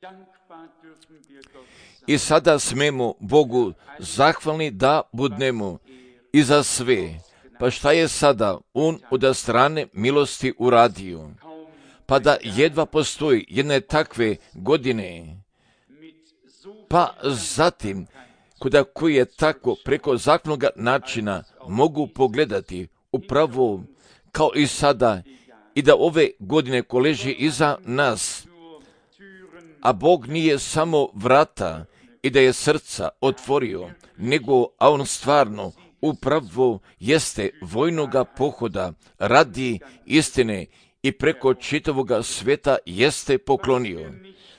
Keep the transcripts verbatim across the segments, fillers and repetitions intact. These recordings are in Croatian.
I sada smemo Bogu zahvalni da budnemo i za sve. Pa šta je sada On od strane milosti uradio? Pa da jedva postoji jedne takve godine, pa zatim kuda koji je tako preko zakonnog načina mogu pogledati upravo kao i sada i da ove godine ko leži iza nas, a Bog nije samo vrata i da je srca otvorio, nego a On stvarno upravo jeste vojnoga pohoda radi istine i preko čitavoga sveta jeste poklonio.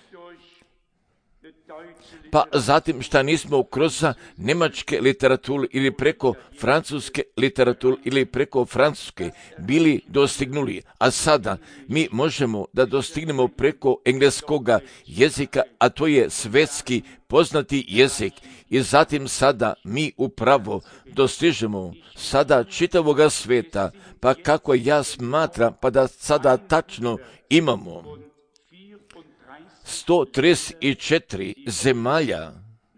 Pa zatim šta nismo kroz nemačke literature ili preko francuske literature ili preko francuske bili dostignuli, a sada mi možemo da dostignemo preko engleskoga jezika, a to je svetski poznati jezik, i zatim sada mi upravo dostižemo sada čitavoga sveta, pa kako ja smatram, pa da sada tačno imamo sto trideset četiri zemalja,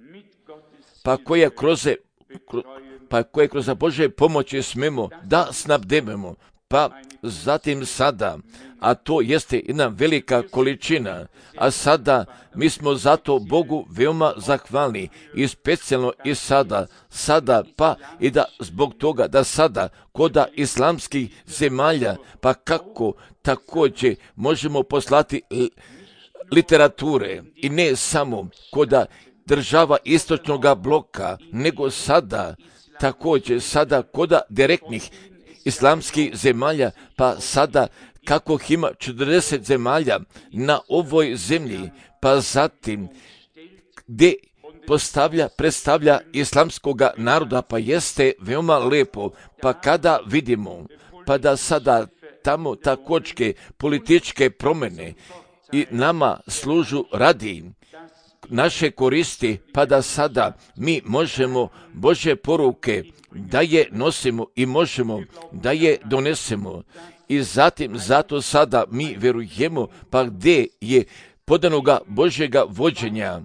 pa koje kroz, pa koje kroz Božje pomoći smemo da snabdevamo, pa zatim sada, a to jeste jedna velika količina, a sada mi smo zato Bogu veoma zahvalni i specijalno i sada, sada pa i da zbog toga da sada koda islamskih zemalja, pa kako također možemo poslati literature i ne samo koda država istočnog bloka, nego sada također sada koda direktnih islamskih zemalja, pa sada kako ima četrdeset zemalja na ovoj zemlji, pa zatim gdje postavlja, predstavlja islamskoga naroda, pa jeste veoma lepo, pa kada vidimo, pa da sada tamo također političke promjene i nama služu radi naše koristi, pa da sada mi možemo Božje poruke da je nosimo i možemo da je donesemo. I zatim zato sada mi verujemo, pa gdje je podanoga Božjega vođenja,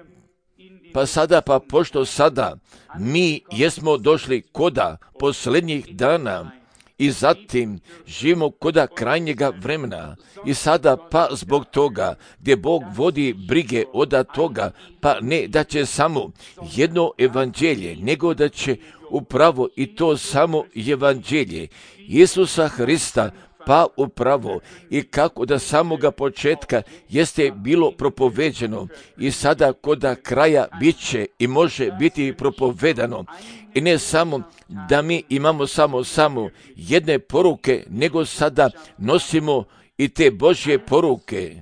pa sada pa pošto sada mi jesmo došli koda posljednjih dana i zatim živimo koda krajnjega vremena i sada pa zbog toga gdje Bog vodi brige od toga, pa ne da će samo jedno evanđelje, nego da će upravo i to samo evanđelje Isusa Hrista, pa upravo i kako da samoga početka jeste bilo propoveđeno i sada koda kraja bit će i može biti propovedano. I ne samo da mi imamo samo samo jedne poruke, nego sada nosimo i te Božje poruke,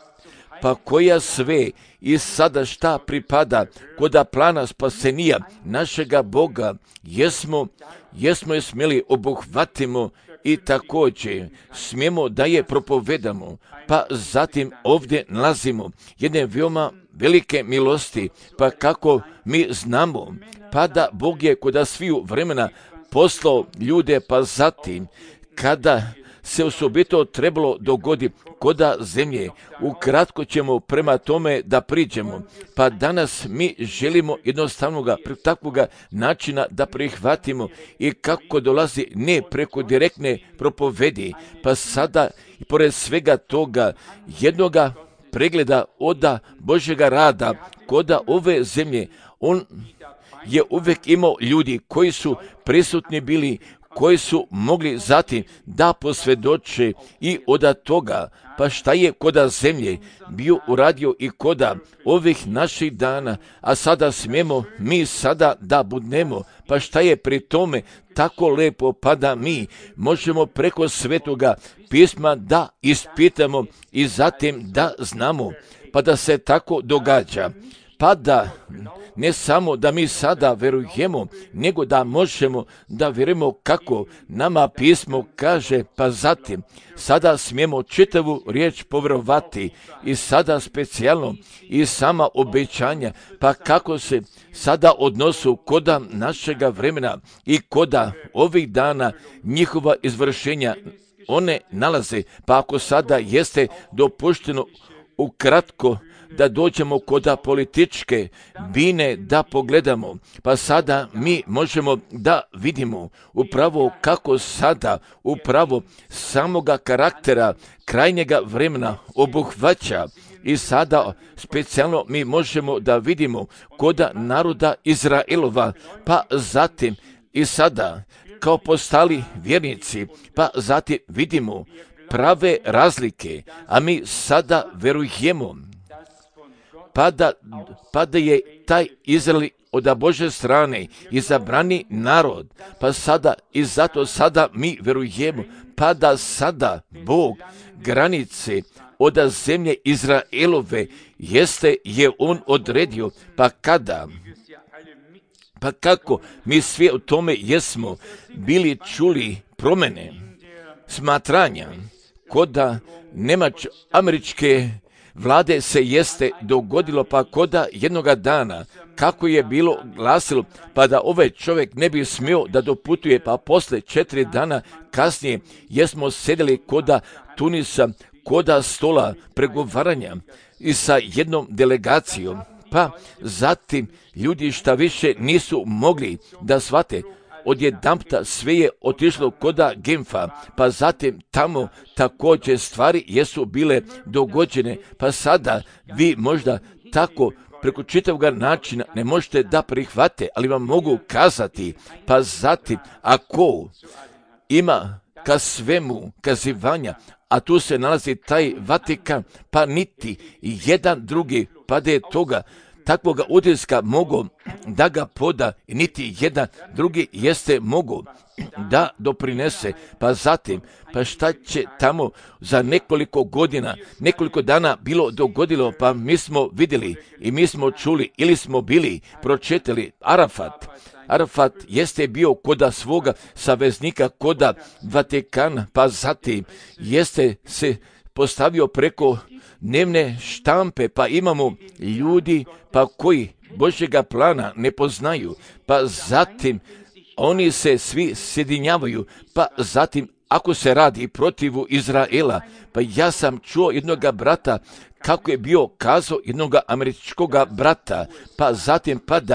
pa koja sve i sada šta pripada koda plana spasenija našega Boga, jesmo, jesmo je smjeli obuhvatimo i također smijemo da je propovedamo, pa zatim ovdje nalazimo jedne veoma velike milosti, pa kako mi znamo, pa da Bog je koda sviju vremena poslao ljude, pa zatim kada se osobito trebalo dogodi koda zemlje, ukratko ćemo prema tome da priđemo, pa danas mi želimo jednostavnog takvog načina da prihvatimo i kako dolazi ne preko direktne propovedi, pa sada i pored svega toga jednoga pregleda oda Božjega rada koda ove zemlje, on je uvijek imao ljudi koji su prisutni bili, koji su mogli zatim da posvjedoče i od toga, pa šta je koda zemlje bio uradio i koda ovih naših dana, a sada smijemo mi sada da budnemo, pa šta je pri tome tako lepo, pa da mi možemo preko svetoga pisma da ispitamo i zatim da znamo, pa da se tako događa, pa da ne samo da mi sada verujemo, nego da možemo da vjerujemo kako nama pismo kaže, pa zatim sada smijemo čitavu riječ povjerovati i sada specijalno i sama obećanja, pa kako se sada odnosu koda našega vremena i koda ovih dana njihova izvršenja one nalaze, pa ako sada jeste dopušteno ukratko da dođemo kod političke bine da pogledamo, pa sada mi možemo da vidimo upravo kako sada upravo samoga karaktera krajnjega vremena obuhvaća. I sada specijalno mi možemo da vidimo koda naroda Izraelova, pa zatim i sada kao postali vjernici, pa zatim vidimo prave razlike, a mi sada verujemo, pa da, pa da je taj Izrael od Božje strane izabrani narod, pa sada i zato sada mi verujemo, pa da sada Bog granice od zemlje Izraelove jeste je on odredio, pa kada, pa kako mi svi o tome jesmo bili čuli promjene smatranja koda Nemač američke vlade se jeste dogodilo, pa koda jednoga dana kako je bilo glasilo, pa da ovaj čovjek ne bi smio da doputuje, pa posle četiri dana kasnije jesmo sedeli koda Tunisa, koda stola pregovaranja i sa jednom delegacijom, pa zatim ljudi šta više nisu mogli da shvate, odjedanputa sve je otišlo koda Genfa, pa zatim tamo također stvari jesu bile dogođene, pa sada vi možda tako preko čitavog načina ne možete da prihvate, ali vam mogu kazati, pa zatim ako ima ka svemu kazivanja, a tu se nalazi taj Vatikan, pa niti jedan drugi, pa da je toga takvoga utiska mogu da ga poda, niti jedan drugi jeste mogu da doprinese, pa zatim, pa šta će tamo za nekoliko godina, nekoliko dana bilo dogodilo, pa mi smo vidjeli i mi smo čuli ili smo bili pročitali Arafat. Arafat jeste bio koda svoga saveznika, koda Vatikana, pa zatim jeste se postavio preko dnevne štampe, pa imamo ljudi pa koji Božjega plana ne poznaju, pa zatim oni se svi sjedinjavaju, pa zatim ako se radi protivu Izraela, pa ja sam čuo jednoga brata kako je bio kazao jednoga američkoga brata, pa zatim pa da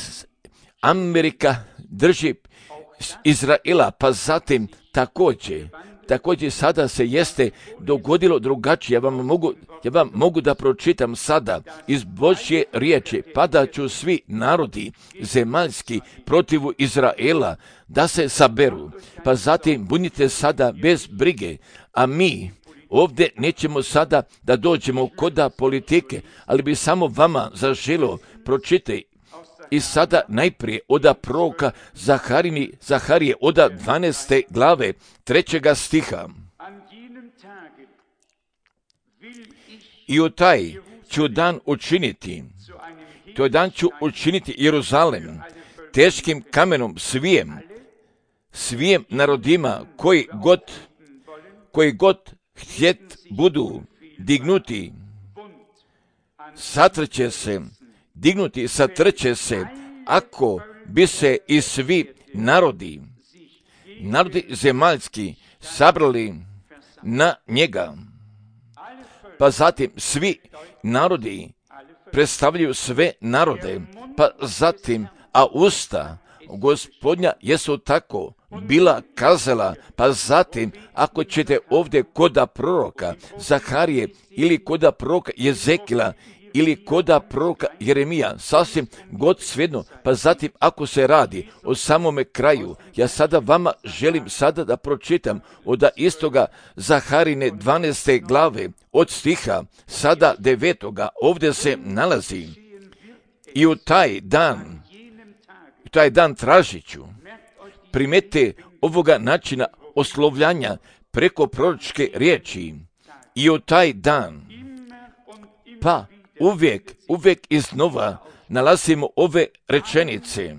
Amerika drži Izraela, pa zatim također, također sada se jeste dogodilo drugačije. Ja vam mogu, ja vam mogu da pročitam sada iz Božje riječi, pa da ću svi narodi zemaljski protivu Izraela da se saberu, pa zatim budite sada bez brige, a mi ovdje nećemo sada da dođemo koda politike, ali bi samo vama zaželo pročitaj. I sada najprije oda proroka Zaharini, Zaharije oda dvanaeste glave trećega stiha. I u taj ću dan učiniti, to dan ću učiniti Jeruzalem teškim kamenom svijem, svijem narodima koji god, koji god htjet budu dignuti, satrće se, dignuti satrće se, ako bi se i svi narodi, narodi zemaljski sabrali na njega. Pa zatim svi narodi predstavljaju sve narode, pa zatim, a usta Gospodnja jesu tako bila kazala, pa zatim ako ćete ovdje koda proroka Zaharije ili koda proroka Jezekila ili koda proroka Jeremija, sasvim god svejedno, pa zatim ako se radi o samome kraju, ja sada vama želim sada da pročitam od istoga Zaharine dvanaeste glave od stiha sada devetoga, ovdje se nalazi i u taj dan, u taj dan tražit ću, primete ovoga načina oslovljanja preko proročke riječi i u taj dan, pa uvijek, uvijek iznova nalazimo ove rečenice.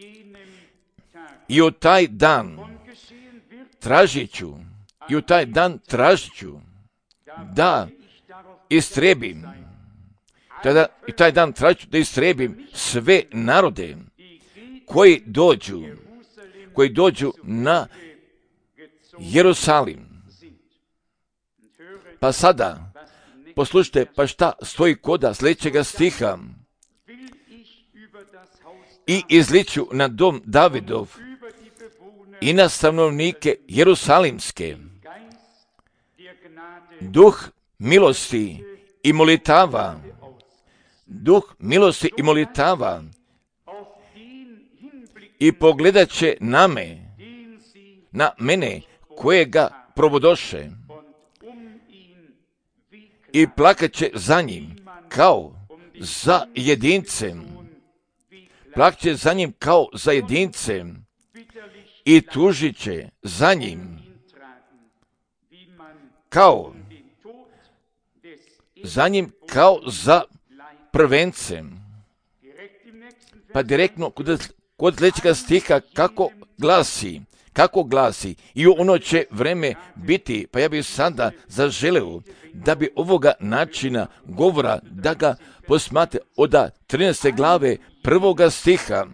I u taj dan tražit ću, i u taj dan tražit ću da istrebim, tada, i taj dan tražit ću da istrebim sve narode koji dođu, koji dođu na Jerusalim. Pa sada, poslušajte, pa šta stoji koda sljedećega stiha. I izliču na dom Davidov i na stanovnike Jerusalimske duh milosti i molitava, duh milosti i molitava, i pogledat će na me, na mene kojega provodoše, i plakat će za njim kao za jedincem, plakat će za njim kao za jedincem i tužit će za njim kao za njim kao za prvencem. Pa direktno kod, kod sljedećega stiha kako glasi, kako glasi, i ono će vreme biti, pa ja bih sada zaželeo da bi ovoga načina govora, da ga posmate od trinaeste glave prvoga stiha.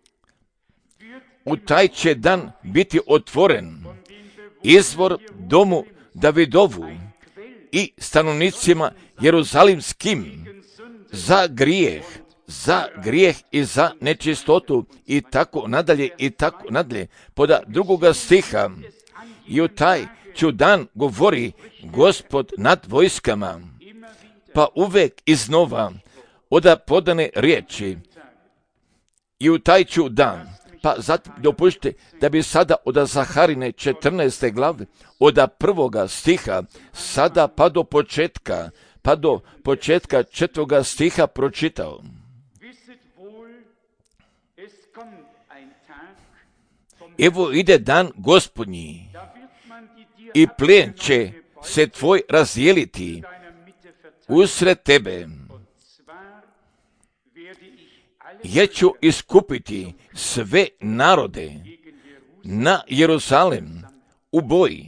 U taj će dan biti otvoren izvor domu Davidovu i stanovnicima Jeruzalimskim za grijeh, za grijeh i za nečistotu, i tako nadalje i tako nadalje. Poda drugoga stiha, i u taj ću dan govori Gospod nad vojskama, pa uvek iznova oda podane riječi, i u taj ću dan. Pa zatim dopušte da bi sada od Zaharine četrnaeste glave, od prvoga stiha, sada pa do početka, pa do početka četvrtoga stiha pročitao. Evo ide dan Gospodnji, i plijen će se tvoj razdijeliti usred tebe, jer ću iskupiti sve narode na Jeruzalem u boji,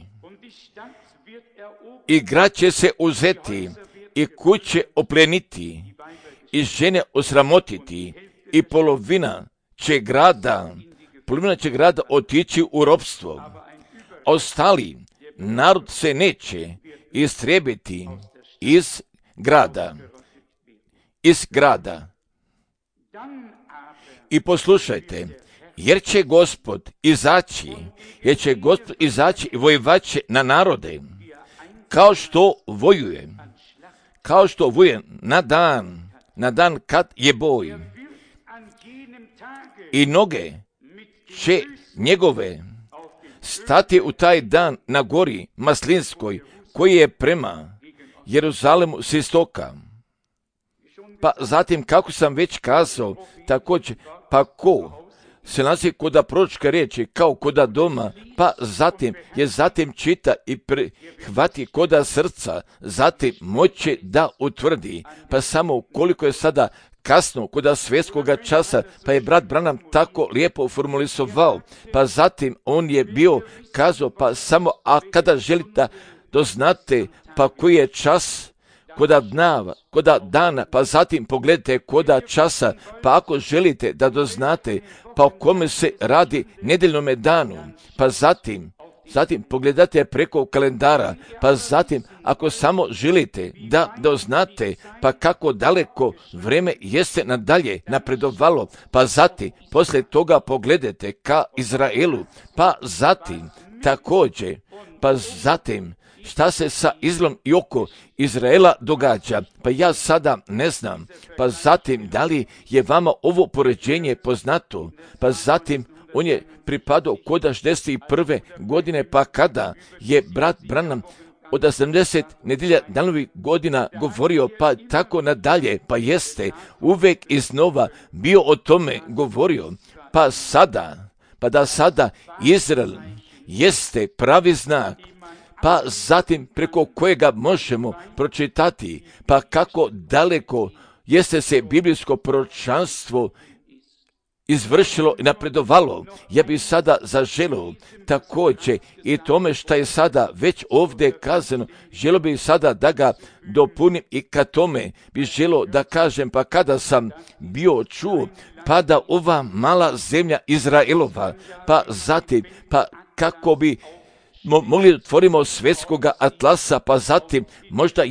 i grad će se uzeti, i kuće opleniti, i žene osramotiti, i polovina će grada, polovina će grada otići u ropstvo, a ostali narod se neće istrijebiti iz grada, iz grada. I poslušajte, jer će Gospod izaći, jer će Gospod izaći i vojevaće na narode, kao što vojuje, kao što vojuje na dan, na dan kad je boj. I noge će njegove stati u taj dan na gori Maslinskoj, koji je prema Jeruzalemu s istoka. Pa zatim, kako sam već kazao, također, pa ko se nalazi koda proročke riječi, kao koda doma, pa zatim je zatim čita i prihvati koda srca, zatim moće da utvrdi, pa samo koliko je sada kasno koda svjetskoga časa, pa je brat Branham tako lijepo formulisovao, pa zatim on je bio kazao, pa samo, a kada želite doznate, pa koji je čas, koda dnava, koda dana, pa zatim pogledajte koda časa, pa ako želite da doznate, pa o kome se radi nedjeljnome danu, pa zatim, zatim pogledajte preko kalendara, pa zatim ako samo želite da doznate, pa kako daleko vrijeme jeste nadalje napredovalo, pa zatim poslije toga pogledajte ka Izraelu, pa zatim također, pa zatim šta se sa izlom i oko Izraela događa, pa ja sada ne znam, pa zatim da li je vama ovo poređenje poznato, pa zatim on je pripadao kod šezdeset prve godine, pa kada je brat Branham od sedamdeset nedjelja danovih godina govorio, pa tako nadalje, pa jeste uvek iznova bio o tome govorio, pa sada, pa da sada Izrael jeste pravi znak, pa zatim preko kojega možemo pročitati, pa kako daleko jeste se biblijsko proročanstvo izvršilo i napredovalo. Ja bih sada zaželio također i tome što je sada već ovdje kazano, želio bih sada da ga dopunim i ka tome bih želio da kažem, pa kada sam bio čuo, pa da ova mala zemlja Izraelova, pa zatim, pa kako bi mogli otvorimo svjetskoga atlasa, pa zatim možda jednom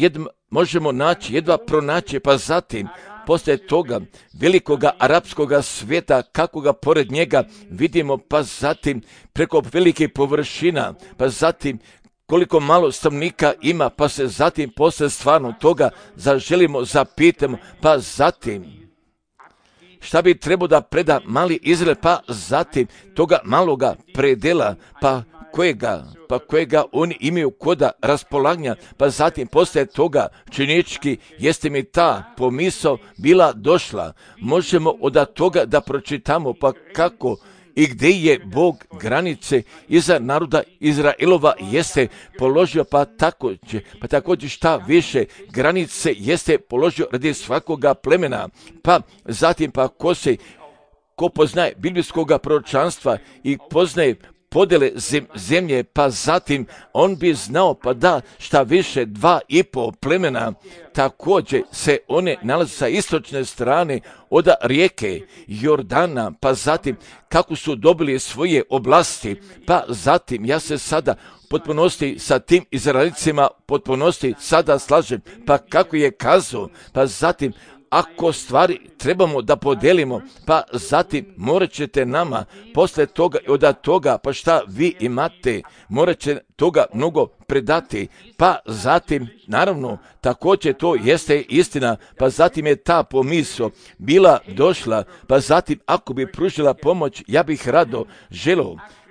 možemo naći, jedva pronaći, pa zatim poslije toga velikoga arapskoga svijeta, kako ga pored njega vidimo, pa zatim preko velikih površina, pa zatim koliko malo stanovnika ima, pa se zatim poslije stvarno toga zaželimo, zapitamo, pa zatim šta bi trebao da preda mali Izrael, pa zatim toga maloga predela, pa kojega, pa kojega oni imaju koda raspolaganja, pa zatim poslije toga činički jeste mi ta pomisao bila došla. Možemo od toga da pročitamo, pa kako i gdje je Bog granice iza naroda Izraelova jeste položio, pa također, pa također šta više granice jeste položio radi svakoga plemena, pa zatim pa ko se, ko poznaje biblijskoga proročanstva i poznaje podele zem, zemlje, pa zatim on bi znao, pa da šta više dva i pol plemena također se one nalaze sa istočne strane od rijeke Jordana, pa zatim kako su dobili svoje oblasti, pa zatim ja se sada potpunosti sa tim Izraelicima potpunosti sada slažem, pa kako je kazao, pa zatim ako stvari trebamo da podelimo, pa zatim morat ćete nama posle toga i od toga, pa šta vi imate, morat će toga mnogo predati, pa zatim naravno također to jeste istina, pa zatim je ta pomisao bila došla, pa zatim ako bi pružila pomoć, ja bih rado želeo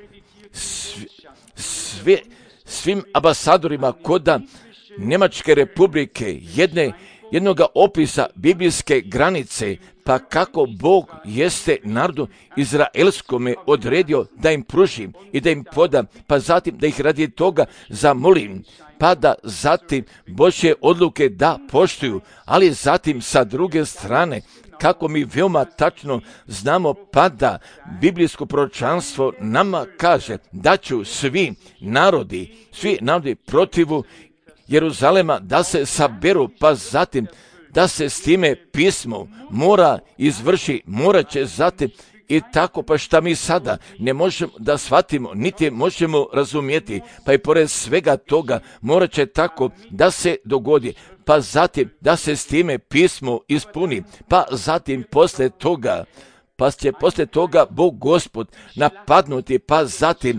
svi, svi, svim ambasadorima koda Njemačke republike jedne jednoga opisa biblijske granice, pa kako Bog jeste narodu izraelskome odredio da im pružim i da im podam, pa zatim da ih radi toga zamolim, pa da zatim Božje odluke da poštuju, ali zatim sa druge strane, kako mi veoma tačno znamo, pa da biblijsko proročanstvo nama kaže da ću svi narodi, svi narodi protivu Jeruzalema da se saberu, pa zatim da se s time pismo mora izvrši, mora će zatim i tako, pa šta mi sada ne možemo da shvatimo, niti možemo razumjeti, pa i pored svega toga mora će tako da se dogodi, pa zatim da se s time pismo ispuni, pa zatim posle toga, pa će posle toga Bog Gospod napadnuti, pa zatim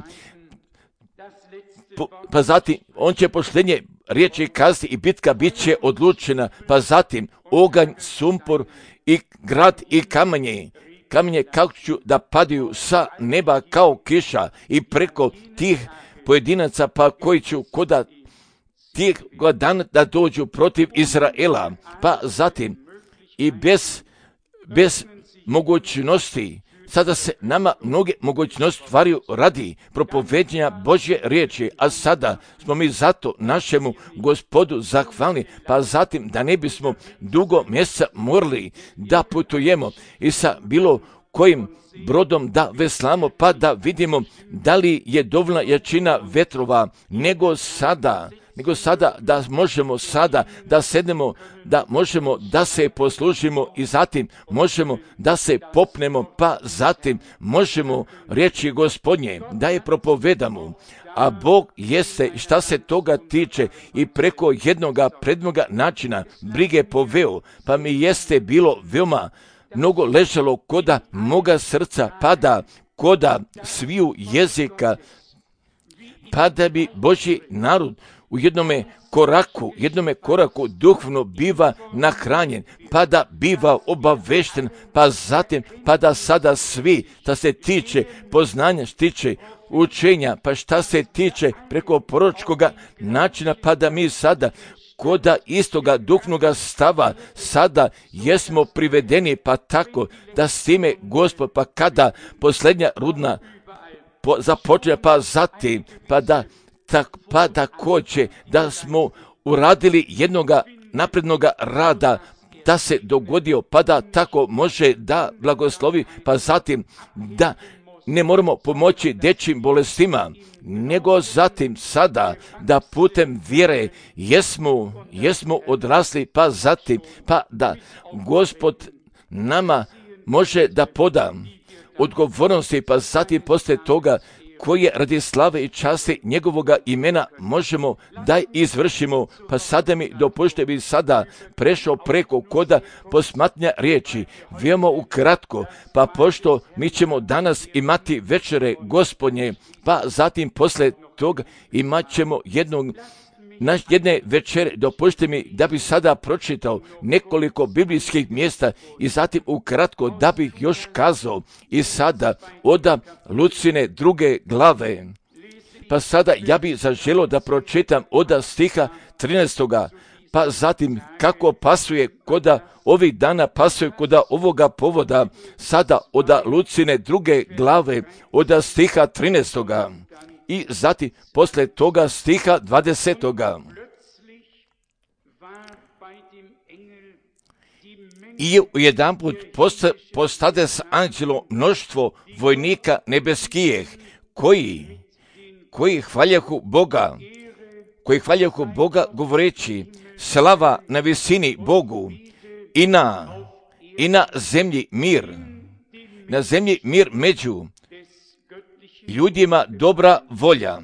pa zatim on će poštenje riječi kazati i bitka bit će odlučena, pa zatim oganj, sumpor i grad i kamenje, kamenje kako ću da padaju sa neba kao kiša i preko tih pojedinaca, pa koji ću koda tih dana da dođu protiv Izraela, pa zatim i bez, bez mogućnosti, sada se nama mnoge mogućnosti stvaraju radi propoveđenja Božje riječi, a sada smo mi zato našemu Gospodu zahvalni, pa zatim da ne bismo dugo mjeseca morali da putujemo i sa bilo kojim brodom da veslamo, pa da vidimo da li je dovoljna jačina vetrova, nego sada, nego sada da možemo sada da sednemo, da možemo da se poslužimo i zatim možemo da se popnemo, pa zatim možemo riječi Gospodnje da je propovedamo. A Bog jeste, šta se toga tiče, i preko jednoga prednoga načina brige poveo, pa mi jeste bilo veoma mnogo ležalo koda moga srca, pada koda sviju jezika, pa da bi Božji narod u jednome koraku, jednome koraku duhovno biva nahranjen, pa da biva obavešten, pa zatim, pa da sada svi, šta se tiče poznanja, šta tiče učenja, pa šta se tiče preko proročkoga načina, pa da mi sada koda istoga duhovnoga stava sada jesmo privedeni, pa tako da s time Gospod, pa kada posljednja rudna po, započne, pa zatim, pa da tak, pa također da smo uradili jednoga naprednoga rada, da se dogodio, pa da tako može da blagoslovi, pa zatim da ne moramo pomoći dječjim bolestima, nego zatim sada da putem vjere jesmo, jesmo odrasli, pa zatim, pa da Gospod nama može da poda odgovornosti, pa zatim poslije toga koje radi slave i časti njegovoga imena možemo da izvršimo. Pa sada mi dopušte bi sada prešao preko koda posmatnja riječi, veoma ukratko, pa pošto mi ćemo danas imati večere Gospodnje, pa zatim posle toga imat ćemo jednog Naš jedne večere, dopušte mi da bi sada pročitao nekoliko biblijskih mjesta i zatim ukratko da bih još kazao i sada oda Lucine druge glave. Pa sada ja bih zaželio da pročitam oda stiha trinaestoga, pa zatim kako pasuje koda ovih dana, pasuje koda ovoga povoda, sada oda Lucine druge glave, oda stiha trinaestoga. I zatim posle toga stiha dvadesetoga. I jedanput postade s anđelom mnoštvo vojnika nebeskijeh, koji, koji hvaljahu Boga, koji hvaljahu Boga govoreći, slava na visini Bogu i na, i na zemlji mir, na zemlji mir među ljudima dobra volja.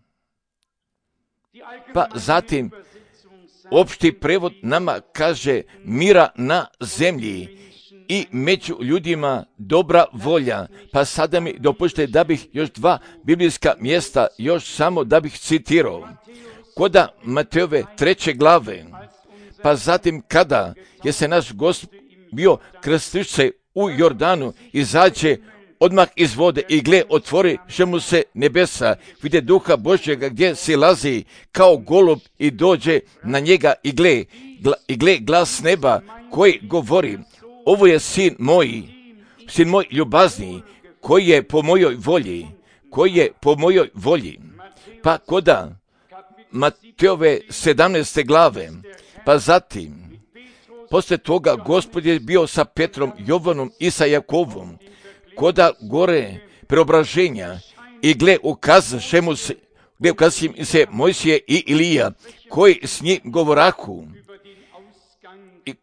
Pa zatim opšti prevod nama kaže mira na zemlji i među ljudima dobra volja. Pa sada mi dopušte da bih još dva biblijska mjesta još samo da bih citirao. Koda Matejove treće glave, pa zatim kada je se naš Gospod bio krstiše u Jordanu, izađe odmah iz vode i gle, otvori še mu se nebesa, vide duha Božjega gdje silazi kao golub i dođe na njega i gle, gla, i gle glas neba koji govori, ovo je sin moj, sin moj ljubazni, koji je po mojoj volji, koji je po mojoj volji. Pa koda Matejove sedamnaeste glave, pa zatim, posle toga Gospod je bio sa Petrom, Jovanom i sa Jakovom, koda gore preobraženja i gle ukazaše mu se, gdje ukazaše im se Mojsije i Ilija, koji s njim govorahu i,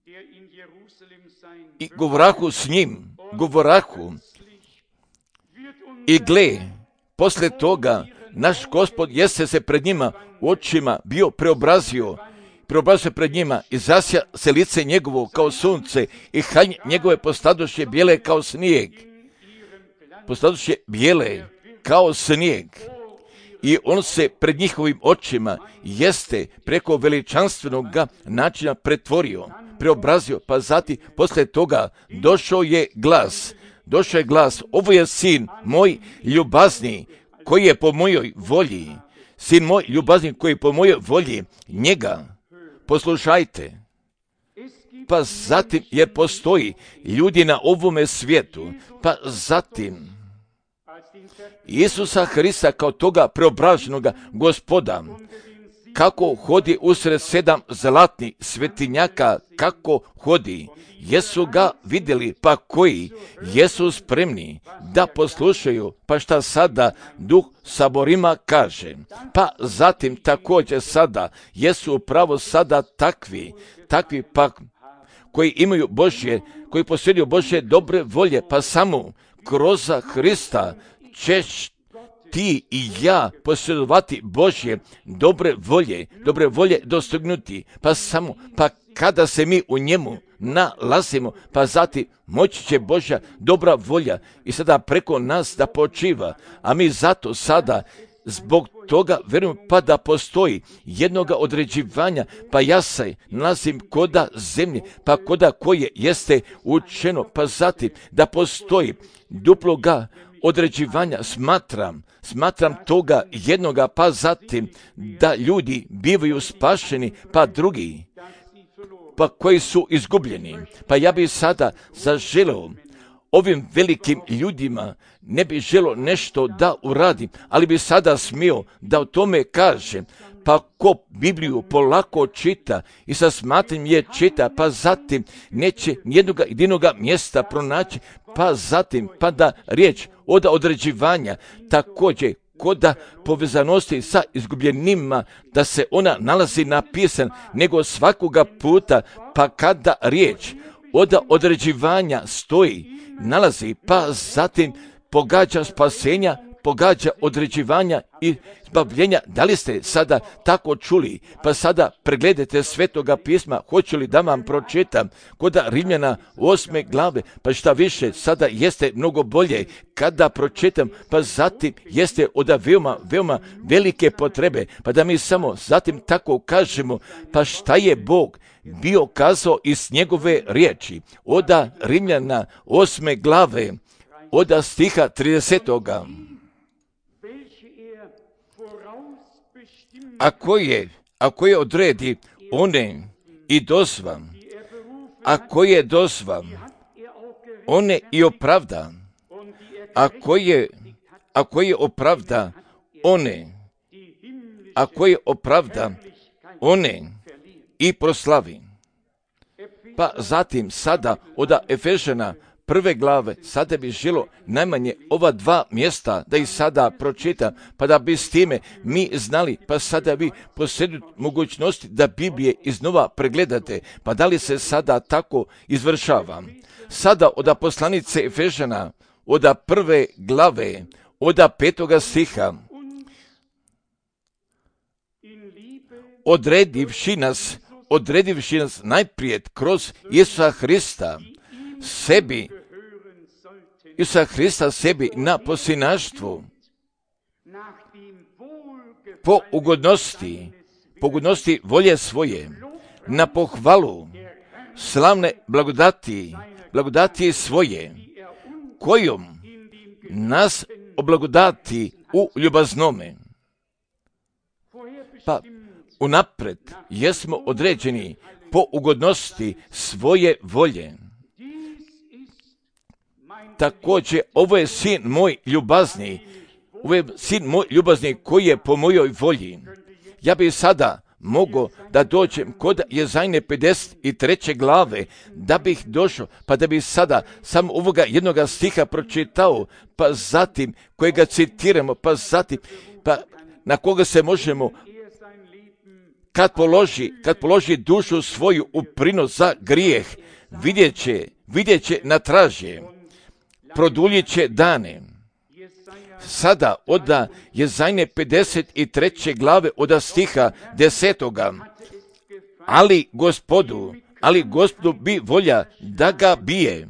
i govorahu s njim, govorahu i gle, posle toga naš Gospod jeste se pred njima u očima bio preobrazio, preobrazio se pred njima i zasja se lice njegovo kao sunce i haljne njegove postadoše bijele kao snijeg. Postadoše bijele kao snijeg. I on se pred njihovim očima jeste preko veličanstvenog načina pretvorio, preobrazio, pa zatim posle toga došao je glas, došao je glas, ovo je sin moj ljubazni koji je po mojoj volji, sin moj ljubazni koji je po mojoj volji, njega poslušajte. Pa zatim, jer postoji ljudi na ovome svijetu, pa zatim Isusa Hrista kao toga preobraženog Gospoda, kako hodi usred sedam zlatnih svetinjaka, kako hodi, jesu ga vidjeli, pa koji jesu spremni da poslušaju, pa šta sada Duh saborima kaže. Pa zatim također sada jesu upravo sada takvi, takvi pa koji imaju Božje, koji posjeduju Božje dobre volje, pa samo kroz Hrista ćeš ti i ja posjedovati Božje dobre volje, dobre volje dostignuti, pa samo, pa kada se mi u njemu nalazimo, pa zatim moći će Božja dobra volja i sada preko nas da počiva, a mi zato sada zbog toga vjerujemo pa da postoji jednoga određivanja, pa ja se nalazim koda zemlje, pa koda koje jeste učeno, pa zatim da postoji duploga određivanja, smatram, smatram toga jednoga, pa zatim da ljudi bivaju spašeni, pa drugi, pa koji su izgubljeni. Pa ja bih sada zaželeo ovim velikim ljudima, ne bih želio nešto da uradim, ali bi sada smio da o tome kažem. Pa ko Bibliju polako čita i sa smatranjem je čita, pa zatim neće nijednoga jedinoga mjesta pronaći, pa zatim pa da riječ od određivanja također koda povezanosti sa izgubljenima, da se ona nalazi napisan nego svakoga puta, pa kada riječ od određivanja stoji, nalazi, pa zatim pogađa spasenja, pogađa određivanja i zbavljenja. Da li ste sada tako čuli? Pa sada pregledajte Svetoga pisma. Hoću li da vam pročitam kod Rimljana osme glave? Pa šta više, sada jeste mnogo bolje kada pročitam, pa zatim jeste od veoma, veoma velike potrebe. Pa da mi samo zatim tako kažemo, pa šta je Bog bio kazao iz njegove riječi? Oda Rimljana osme glave, oda stiha tridesetoga. Ako je, ako je odredi one i dozva, ako je dozva, one i opravda, ako je, ako je opravda one, ako je opravda one i proslavi. Pa zatim sada od Efežana prve glave, sada bi želo najmanje ova dva mjesta da ih sada pročitam, pa da bi s time mi znali, pa sada vi posjeduju mogućnosti da Biblije iznova pregledate, pa da li se sada tako izvršava. Sada od poslanice Efežana, od prve glave, od petoga stiha, odredivši nas, odredivši nas najprije kroz Isusa Hrista, sebi, Isusa Hrista sebi na posinaštvu, po ugodnosti, po ugodnosti volje svoje, na pohvalu slavne blagodati, blagodati svoje, kojom nas oblagodati u ljubaznome. Pa unapred jesmo određeni po ugodnosti svoje volje. Također, ovo je sin moj ljubazni, ovo je sin moj ljubazni koji je po mojoj volji. Ja bih sada mogao da dođem kod Jezajne pedeset treće glave, da bih došao, pa da bih sada samo ovoga jednoga stiha pročitao, pa zatim kojega citiramo, pa zatim, pa na koga se možemo, kad položi, kad položi dušu svoju u prinos za grijeh, vidjet će, vidjet će na tražje, produljit će dane. Sada od Jezajne pedeset treće glave od stiha desetoga. Ali gospodu, ali gospodu bi volja da ga bije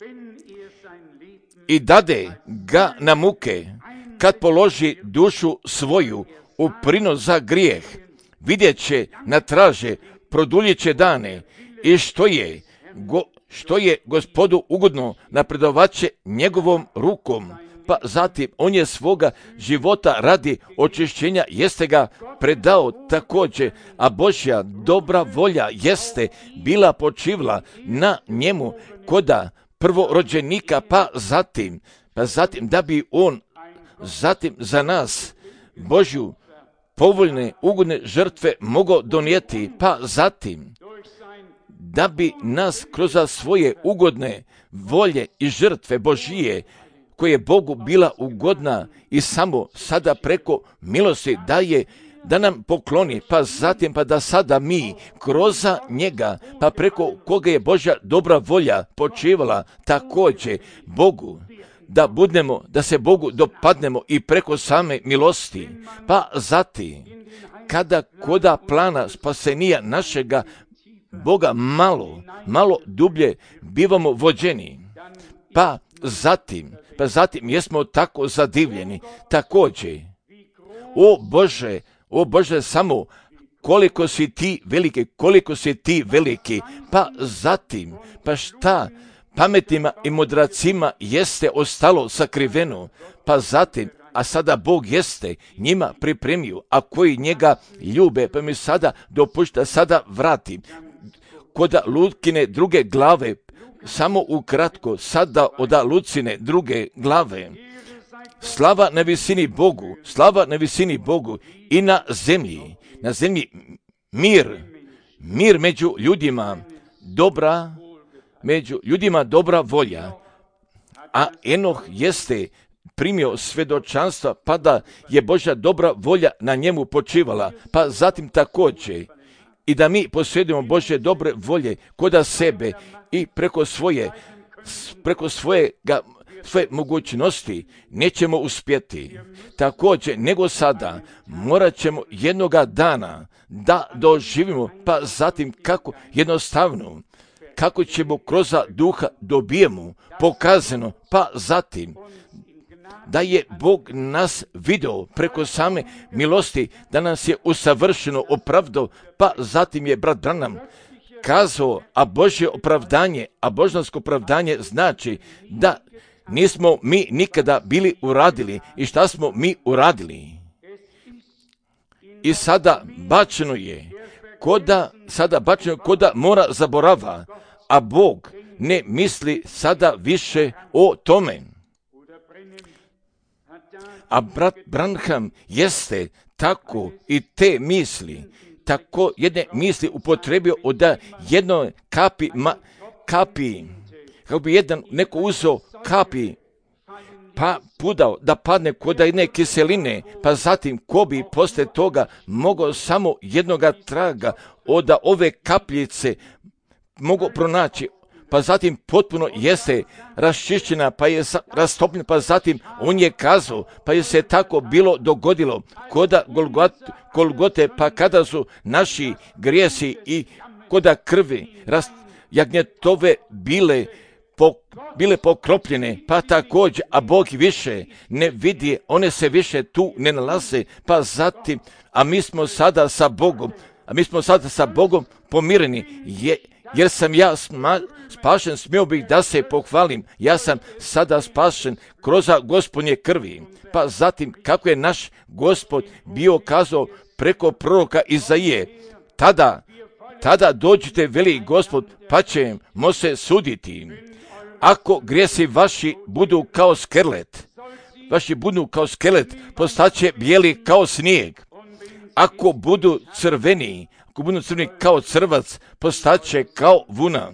i dade ga na muke, kad položi dušu svoju u prinos za grijeh, vidjet će na traže, produljit će dane, i što je, go, što je gospodu ugodno, napredovat će njegovom rukom. Pa zatim on je svoga života radi očišćenja jeste ga predao također, a Božja dobra volja jeste bila počivla na njemu koda prvorođenika, pa zatim, pa zatim da bi on zatim za nas Božju povoljne, ugodne žrtve mogao donijeti, pa zatim da bi nas kroz svoje ugodne volje i žrtve Božije, koje je Bogu bila ugodna i samo sada preko milosti daje, da nam pokloni, pa zatim pa da sada mi kroz njega, pa preko koga je Božja dobra volja počivala također Bogu, da budemo, da se Bogu dopadnemo i preko same milosti, pa zatim kada koda plana spasenija našega Boga malo, malo dublje bivamo vođeni, pa zatim, pa zatim jesmo tako zadivljeni također. O Bože, o Bože, samo koliko si ti veliki, koliko si ti veliki, pa zatim, pa šta pametnima i mudracima jeste ostalo sakriveno, pa zatim, a sada Bog jeste njima pripremio, a koji njega ljube, pa mi sada dopušta, sada vratim kod Lukine druge glave, samo ukratko, sada od Lucine druge glave. Slava na visini Bogu, slava na visini Bogu i na zemlji, na zemlji mir, mir među ljudima, dobra, među ljudima dobra volja. A Enoh jeste primio svjedočanstva, pa da je Božja dobra volja na njemu počivala, pa zatim također i da mi posjedujemo Božje dobre volje koda sebe i preko svoje, preko svojega svoje mogućnosti, nećemo uspjeti. Također, nego sada, morat ćemo jednoga dana da doživimo, pa zatim kako jednostavno, kako ćemo kroz duha dobijemo pokazano, pa zatim da je Bog nas video preko same milosti, da nas je usavršeno opravdao, pa zatim je brat Branham kazao, a Božje opravdanje, a božansko opravdanje znači da nismo mi nikada bili uradili. I šta smo mi uradili? I sada bačeno je, koda, sada bačeno koda mora zaborava, a Bog ne misli sada više o tome. A brat Branham jeste tako i te misli, tako jedne misli upotrebio od jednoj kapi, ma, kapi, kako bi jedan neko uzeo kapi, pa pudao da padne kod jedne kiseline, pa zatim ko bi posle toga mogao samo jednoga traga od ove kapljice mogao pronaći, pa zatim potpuno jeste raščišćena, pa je rastopljena, pa zatim on je kazao, pa je se tako bilo dogodilo koda Golgote, pa kada su naši grijesi i koda krvi rast, jagnjetove bile po, bile pokropljene, pa također, a Bog više ne vidi, one se više tu ne nalaze, pa zatim, a mi smo sada sa Bogom, a mi smo sada sa Bogom pomireni, je, jer sam ja sma, spašen, smio bih da se pohvalim, ja sam sada spašen kroz Gospodnje krvi. Pa zatim, kako je naš Gospod bio kazao preko proroka Izaije, tada, tada dođite, veli Gospod, pa ćemo se suditi. Ako grijesi vaši budu kao skelet, vaši budu kao skelet, postaće bijeli kao snijeg. Ako budu crveni, ako budu crveni kao crvac, postaće kao vuna.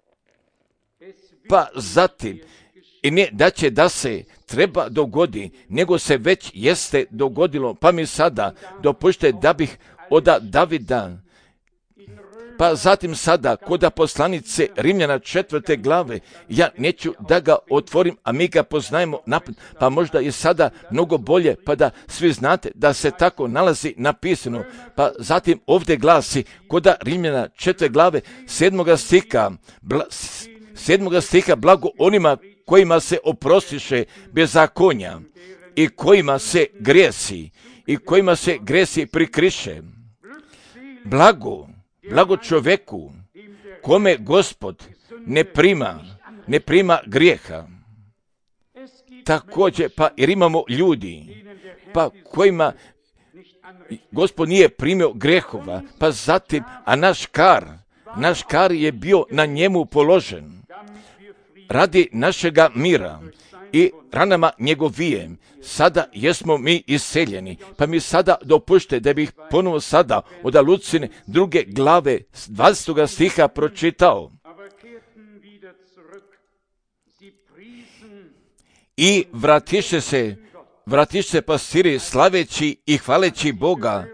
Pa zatim, i ne da će da se treba dogodi, nego se već jeste dogodilo, pa mi sada dopušte da bih od Davida, pa zatim sada koda poslanice Rimljana četvrte glave, ja neću da ga otvorim, a mi ga poznajemo napred, pa možda je sada mnogo bolje, pa da svi znate da se tako nalazi napisano. Pa zatim ovdje glasi koda Rimljana četvrte glave sedmoga stiha, bla, sedmoga stiha, blago onima kojima se oprostiše bezakonja i kojima se grijesi i kojima se grijesi prikriše. Blago, blago čovjeku kome Gospod ne prima, ne prima grijeha. Također, pa jer imamo ljudi, pa kojima Gospod nije primio grijehova, pa zatim, a naš kar, naš kar je bio na njemu položen radi našega mira i ranama njegovije. Sada jesmo mi iseljeni, pa mi sada dopušte da bih ponovo sada od Lucine druge glave dvadesetog stiha pročitao. I vratiše se, vratiše se pastiri slaveći i hvaleći Boga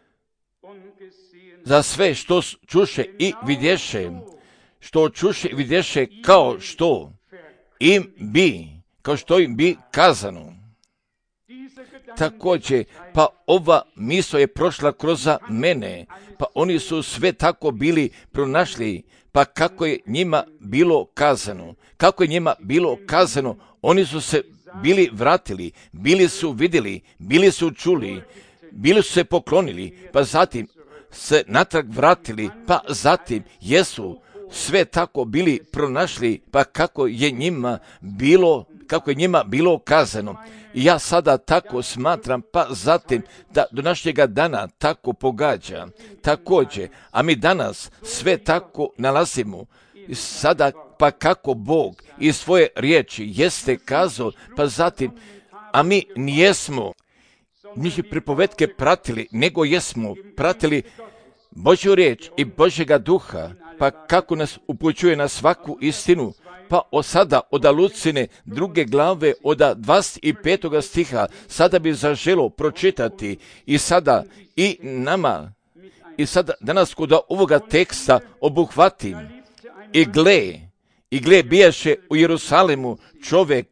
za sve što čuše i vidješe, što čuše i vidješe kao što im bi, kao što im bi kazano. Također, pa ova misao je prošla kroz mene, pa oni su sve tako bili pronašli, pa kako je njima bilo kazano, kako je njima bilo kazano, oni su se bili vratili, bili su vidjeli, bili su čuli, bili su se poklonili, pa zatim se natrag vratili, pa zatim jesu sve tako bili pronašli, pa kako je njima bilo, kako je njima bilo kazano. I ja sada tako smatram, pa zatim da do našega dana tako pogađa. Također, a mi danas sve tako nalazimo. Sada pa kako Bog iz svoje riječi jeste kazao, pa zatim, a mi nijesmo njih pripovetke pratili, nego jesmo pratili Božju riječ i Božjega duha, pa kako nas upućuje na svaku istinu, pa od sada od Lucine druge glave od dvadeset petog stiha sada bi zaželo pročitati i sada i nama i sada danas kod ovoga teksta obuhvatim i gle, i gle bijaše u Jerusalimu čovjek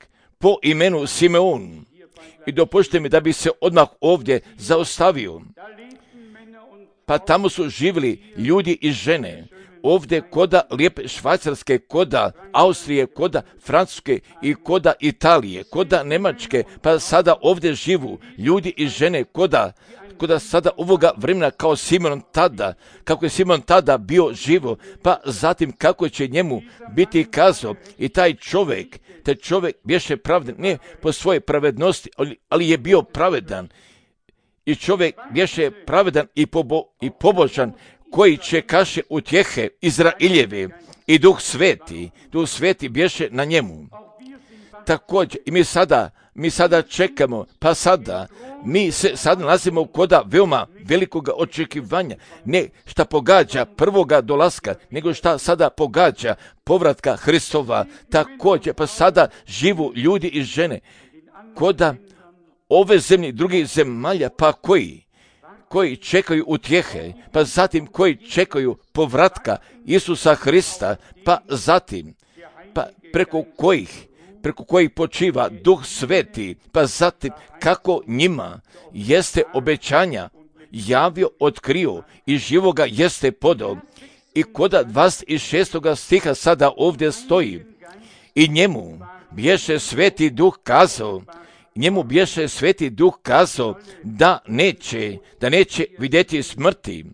po imenu Simeon. I dopustite mi da bi se odmah ovdje zaustavio. Pa tamo su živjeli ljudi i žene. Ovdje koda lijepe Švajcarske, koda Austrije, koda Francuske i koda Italije, koda Njemačke, pa sada ovdje živu ljudi i žene koda, koda sada ovoga vremena kao Simon tada, kako je Simon tada bio živo, pa zatim kako će njemu biti kazao i taj čovjek, taj čovjek bješe pravedan, ne po svojoj pravednosti, ali, ali je bio pravedan. I čovjek bješe pravedan i, pobo, i pobožan, koji čekaše utjehe Izraeljeve i Duh Sveti, Duh Sveti bješe na njemu. Također, i mi sada, mi sada čekamo, pa sada, mi se sad nalazimo koda veoma velikoga očekivanja, ne šta pogađa prvoga dolaska, nego šta sada pogađa povratka Hristova. Također, pa sada živu ljudi i žene, koda ove zemlje drugih zemalja, pa koji? koji čekaju utjehe, pa zatim koji čekaju povratka Isusa Hrista, pa zatim, pa preko kojih, preko kojih počiva Duh Sveti, pa zatim kako njima jeste obećanja javio, otkrio i živoga jeste podao. I koda dvadeset šestoga stiha sada ovdje stoji, i njemu bješe Sveti Duh kazao, njemu bješe Sveti Duh kazao da neće, da neće vidjeti smrti,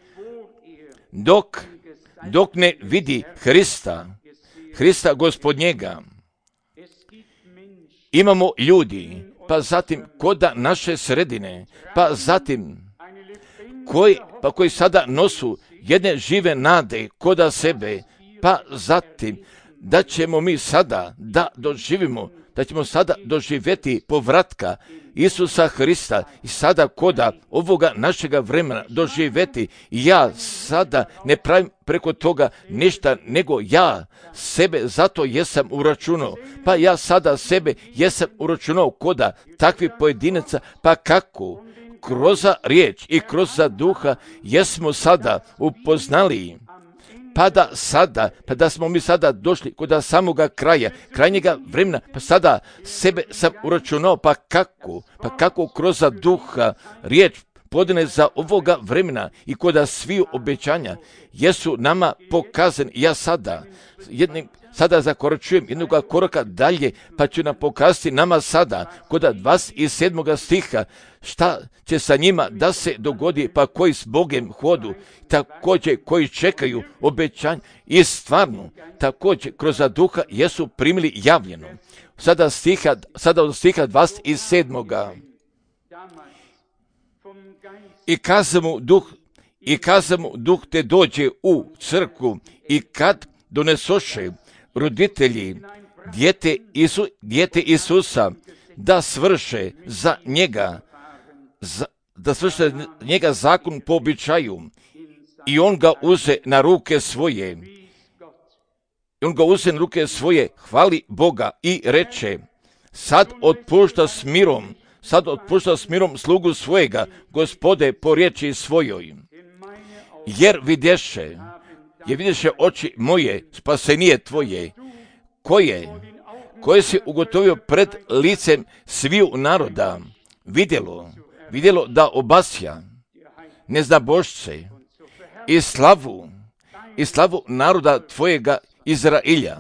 dok, dok ne vidi Hrista, Hrista Gospodnjega. Imamo ljudi, pa zatim koda naše sredine, pa zatim koji, pa koji sada nosu jedne žive nade koda sebe, pa zatim da ćemo mi sada da doživimo, da ćemo sada doživjeti povratka Isusa Hrista i sada koda ovoga našega vremena doživjeti. Ja sada ne pravim preko toga ništa, nego ja sebe zato jesam uračunao. Pa ja sada sebe jesam uračunao koda takvih pojedinaca, pa kako? Kroz riječ i kroz duha jesmo sada upoznali. Pa da sada, pa da smo mi sada došli kod samoga kraja, krajnjega vremena, pa sada sebe sam uračunao, pa kako? Pa kako kroz duha riječ podane za ovoga vremena i kod svih obećanja jesu nama pokazani. Ja sada, jednim, sada zakoračujem jednog koraka dalje, pa ću nam pokazati nama sada, kod dvadeset sedmoga stiha, šta će sa njima da se dogodi, pa koji s Bogem hodu, također koji čekaju obećanje i stvarno, također kroz duha jesu primili javljeno. Sada, stiha, sada od stiha dvadeset sedmoga I kazamo duh, i kazamo duh te dođe u crkvu i kad donesoše roditelji dijete, Isu, dijete Isusa da svrše za njega, za, da svrše njega zakon po običaju i on ga uze na ruke svoje. I on ga uze na ruke svoje, hvali Boga i reče, sad otpušta s mirom, sad otpušta s mirom slugu svojega, Gospode, po riječi svojoj. Jer vidješe, je vidješe oči moje, spasenije tvoje, koje, koje si ugotovio pred licem sviju naroda, vidjelo, vidjelo da obasja neznabošce i slavu, i slavu naroda tvojega Izrailja.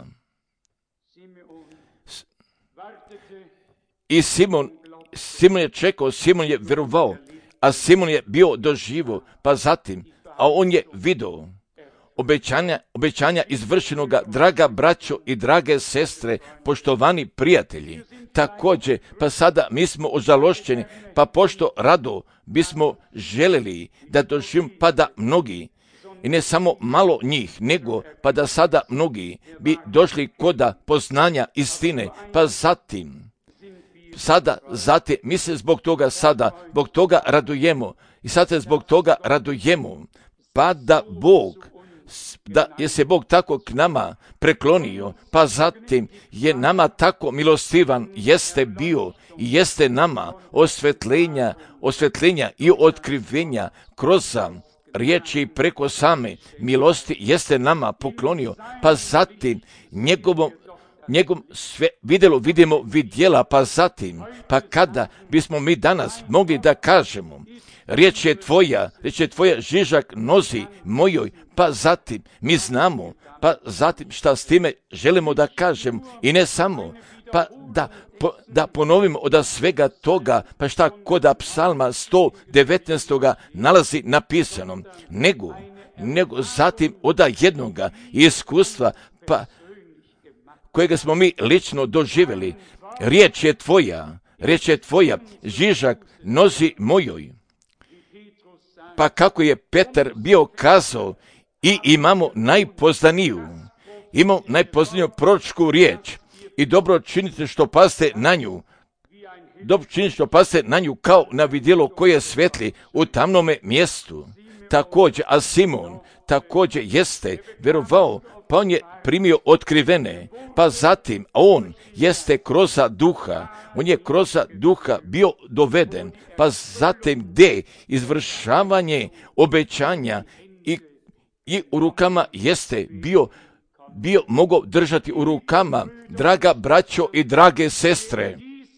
I Simon, Simon je čekao, Simon je vjerovao, a Simon je bio doživo, pa zatim, a on je vidio obećanja, obećanja izvršenoga, draga braćo i drage sestre, poštovani prijatelji. Također, pa sada mi smo ožalošćeni, pa pošto rado bismo željeli da doživimo, pa da mnogi, i ne samo malo njih, nego pa da sada mnogi bi došli koda poznanja istine, pa zatim, sada, zatim, mi se zbog toga sada, zbog toga radujemo i sad se zbog toga radujemo, pa da Bog, da je se Bog tako k nama preklonio, pa zatim je nama tako milostivan, jeste bio i jeste nama osvetljenja, osvetljenja i otkrivenja kroz riječi preko same milosti jeste nama poklonio, pa zatim njegovom njegov sve vidjelo, vidimo vidjela, pa zatim, pa kada bismo mi danas mogli da kažemo, riječ je tvoja, riječ je tvoja žižak nozi mojoj, pa zatim mi znamo, pa zatim šta s time želimo da kažemo i ne samo, pa da, po, da ponovimo od svega toga, pa šta kod psalma sto devetnaest nalazi napisano, nego, nego zatim od jednoga iskustva, pa kojega smo mi lično doživjeli, riječ je tvoja, riječ je tvoja, žižak nozi mojoj. Pa kako je Petar bio kazao, i imamo najpoznaniju, imamo najpoznaniju proročku riječ i dobro činite što paste na nju, dobro činite što paste na nju kao na vidjelo koje svetli u tamnome mjestu. Također, a Simon također jeste vjerovao, pa on je primio otkrivene, pa zatim on jeste kroz duha, on je kroz duha bio doveden, pa zatim gdje izvršavanje obećanja i, i u rukama jeste bio, bio mogao držati u rukama, draga braćo i drage sestre.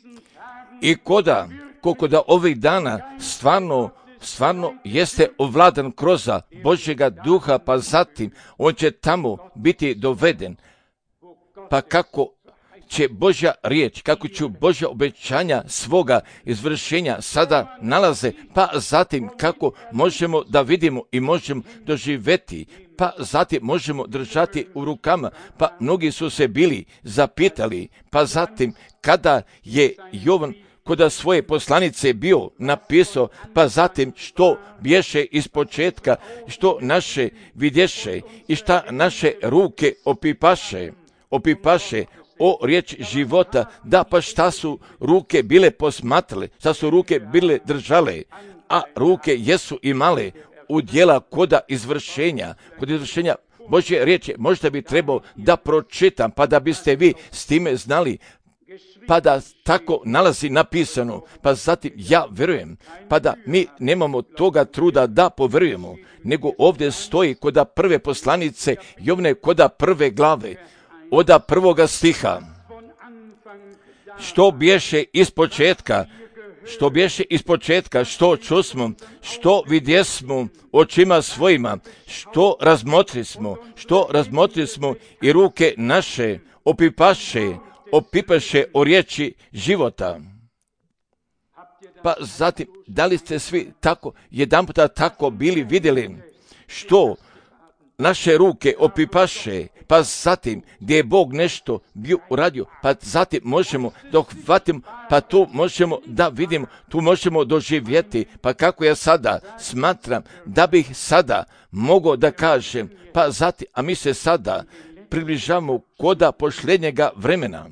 I koda, koliko da ovih dana stvarno stvarno jeste ovladan kroz Božjega duha, pa zatim on će tamo biti doveden. Pa kako će Božja riječ, kako će Božja obećanja svoga izvršenja sada nalaze, pa zatim kako možemo da vidimo i možemo doživjeti, pa zatim možemo držati u rukama, pa mnogi su se bili zapitali, pa zatim kada je Jovan kod svoje poslanice bio napisao, pa zatim što bješe iz početka, što naše vidješe i šta naše ruke opipaše, opipaše o riječ života, da pa šta su ruke bile posmatrale, šta su ruke bile držale, a ruke jesu imale u djela koda izvršenja, kod izvršenja Božje riječi. Možda bi trebao da pročitam, pa da biste vi s time znali, pa da tako nalazi napisano, pa zatim ja vjerujem, pa da mi nemamo toga truda da povjerujemo, nego ovdje stoji koda prve poslanice Jovne, koda prve glave, oda prvoga stiha, što bješe iz početka, što bješe iz početka, što čusmo, što vidjesmo očima svojima, što razmotrismo, što razmotrismo i ruke naše opipaše, opipaše o riječi života. Pa zatim, da li ste svi tako, jedan puta tako bili vidjeli, što naše ruke opipaše, pa zatim gdje je Bog nešto bio uradio, pa zatim možemo da uhvatimo, pa tu možemo da vidimo, tu možemo doživjeti, pa kako ja sada smatram da bih sada mogao da kažem, pa zatim, a mi se sada približavamo koda posljednjega vremena.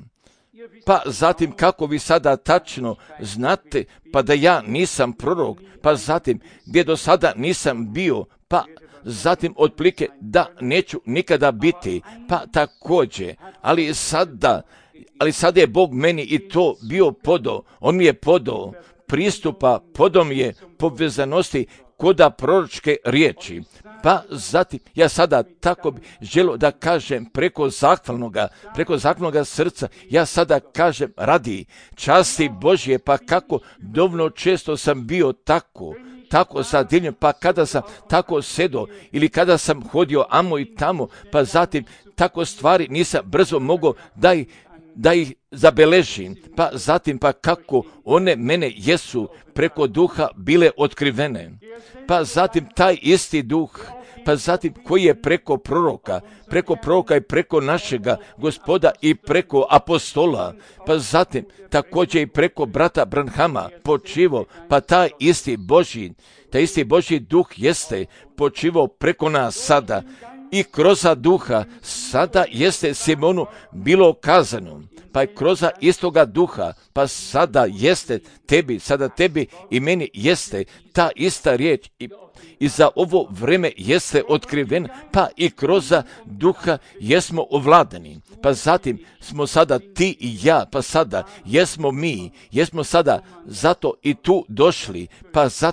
Pa zatim kako vi sada tačno znate, pa da ja nisam prorok, pa zatim gdje do sada nisam bio, pa zatim otplike da neću nikada biti, pa također, ali sada, ali sada je Bog meni i to bio podao, on mi je podao pristupa, podao mi je povezanosti koda proročke riječi. Pa zatim, ja sada tako bi želio da kažem preko zahvalnoga, preko zahvalnoga srca, ja sada kažem radi časti Božje, pa kako dovoljno često sam bio tako, tako zadivljen, pa kada sam tako sedo ili kada sam hodio amo i tamo, pa zatim tako stvari nisam brzo mogao da ih, da ih zabeležim, pa zatim pa kako one mene jesu preko duha bile otkrivene, pa zatim taj isti duh, pa zatim koji je preko proroka, preko proroka i preko našega Gospoda i preko apostola, pa zatim također i preko brata Branhama počivo, pa taj isti Božji, taj isti Božji duh jeste počivo preko nas sada i kroz duha sada jeste Simonu bilo kazano, pa je kroz istoga duha, pa sada jeste tebi, sada tebi i meni jeste ta ista riječ i I za ovo vreme jeste otkriven, pa i kroz duha jesmo ovladani. Pa zatim smo sada ti i ja, pa sada jesmo mi, jesmo sada zato i tu došli, pa zatim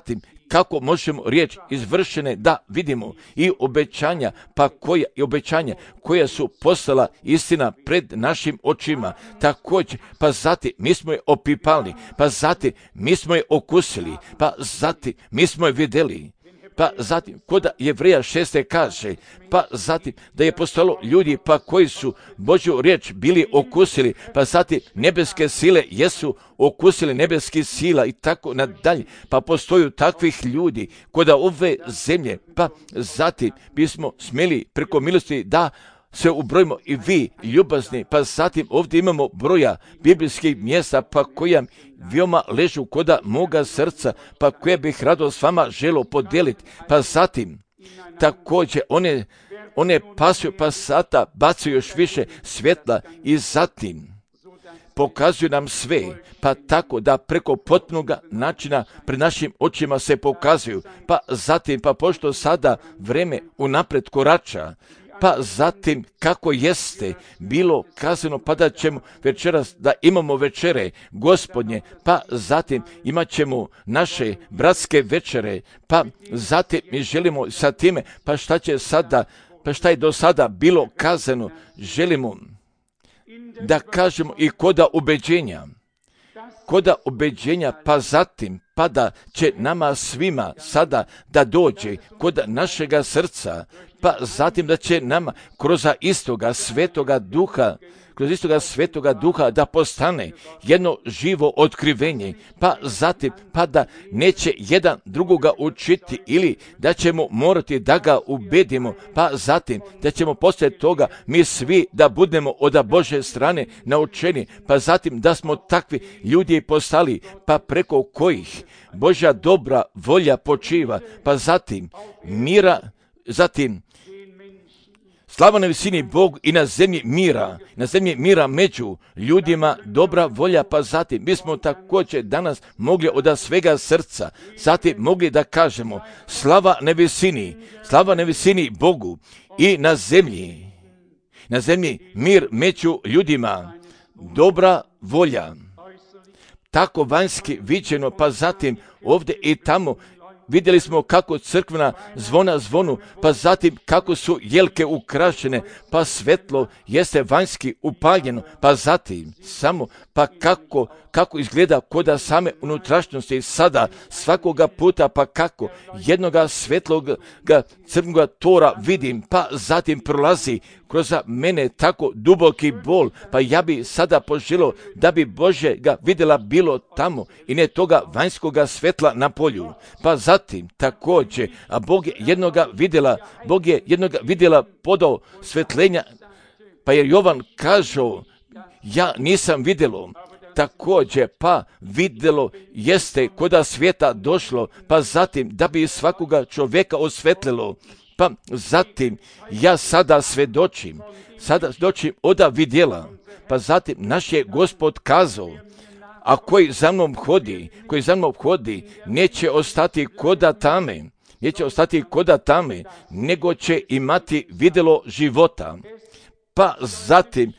kako možemo riječ izvršene da vidimo i obećanja, pa koja i obećanja koja su postala istina pred našim očima. Također, pa zatim mi smo je opipali, pa zatim mi smo je okusili, pa zatim mi smo je vidjeli. Pa zatim, kod Jevreja šeste kaže, pa zatim da je postalo ljudi pa koji su Božju riječ bili okusili, pa zatim nebeske sile jesu okusili nebeskih sila i tako nadalje. Pa postoju takvih ljudi kod ove zemlje, pa zatim bismo smjeli preko milosti da se ubrojimo i vi ljubazni, pa zatim ovdje imamo broja biblijskih mjesta pa koja veoma ležu koda moga srca, pa koje bih rado s vama želo podijeliti. Pa zatim također one, one pasuju pa sata bacaju još više svjetla i zatim pokazuju nam sve, pa tako da preko potpunog načina pred našim očima se pokazuju. Pa zatim, pa pošto sada vreme unaprijed korača, pa zatim kako jeste bilo kazano, pa da ćemo večeras da imamo večere Gospodnje, pa zatim imat ćemo naše bratske večere, pa zatim mi želimo sa time, pa šta će sada, pa šta je do sada bilo kazano, želimo da kažemo i koda ubeđenja, koda ubeđenja, pa zatim pa da će nama svima sada da dođe kod našega srca, pa zatim da će nama kroz istoga svetoga duha, kroz istoga svetoga duha da postane jedno živo otkrivenje, pa zatim pa da neće jedan drugoga učiti ili da ćemo morati da ga ubedimo, pa zatim da ćemo poslije toga mi svi da budemo od Božje strane naučeni, pa zatim da smo takvi ljudi postali, pa preko kojih Božja dobra volja počiva, pa zatim mira, zatim slava na visini Bog i na zemlji mira, na zemlji mira među ljudima dobra volja, pa zatim mi smo također danas mogli od svega srca, zatim mogli da kažemo slava na visini, slava na visini Bogu i na zemlji, na zemlji mir među ljudima, dobra volja. Tako vanjski viđeno, pa zatim ovdje i tamo vidjeli smo kako crkvena zvona zvonu, pa zatim kako su jelke ukrašene, pa svetlo jeste vanjski upaljeno, pa zatim samo, pa kako, kako izgleda koda same unutrašnjosti sada svakoga puta, pa kako jednoga svetloga crnoga tora vidim, pa zatim prolazi kroz mene tako duboki bol, pa ja bi sada poželio da bi Bože ga vidjela bilo tamo i ne toga vanjskoga svetla na polju. Pa zatim također, a Bog je jednoga vidjela, Bog je jednoga vidjela podao svetlenja, pa je Jovan kažao, ja nisam vidjelo, također pa vidjelo jeste koda svijeta došlo, pa zatim da bi svakoga čovjeka osvetlilo. Pa zatim ja sada svedočim, sada svedočim oda vidjela, pa zatim naš je Gospod kazao, a koji za mnom hodi, koji za mnom hodi, neće ostati koda tame, neće ostati koda tame, nego će imati vidjelo života. Pa zatim,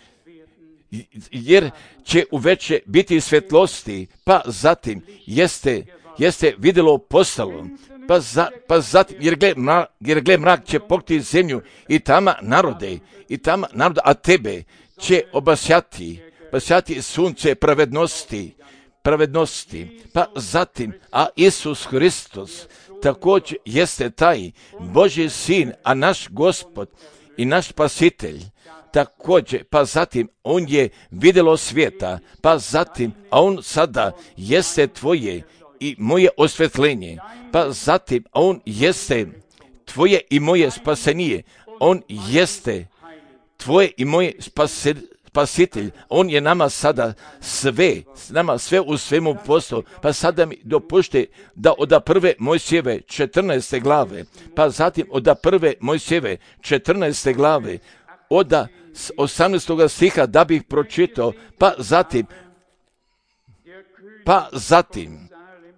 jer će uveče biti svjetlosti, pa zatim jeste, jeste vidjelo postalo, pa, za, pa zatim, jer gle, mrak, jer gle mrak će pokriti zemlju i tama narode, i tama narode, a tebe će obasjati, obasjati sunce pravednosti, pravednosti, pa zatim, a Isus Hristos također jeste taj Božji sin, a naš Gospod i naš Spasitelj, također, pa zatim, on je vidjelo svijeta, pa zatim, a on sada jeste tvoje i moje osvetljenje, pa zatim, a on jeste tvoje i moje spasenije, on jeste tvoje i moje spasenije, Spasitelj, on je nama sada sve, nama sve u svemu postao, pa sada mi dopušte da od prve Mojsijeve četrnaeste glave, pa zatim od prve Mojsijeve četrnaeste glave, od osamnaestog stiha da bih pročitao, pa zatim, pa zatim,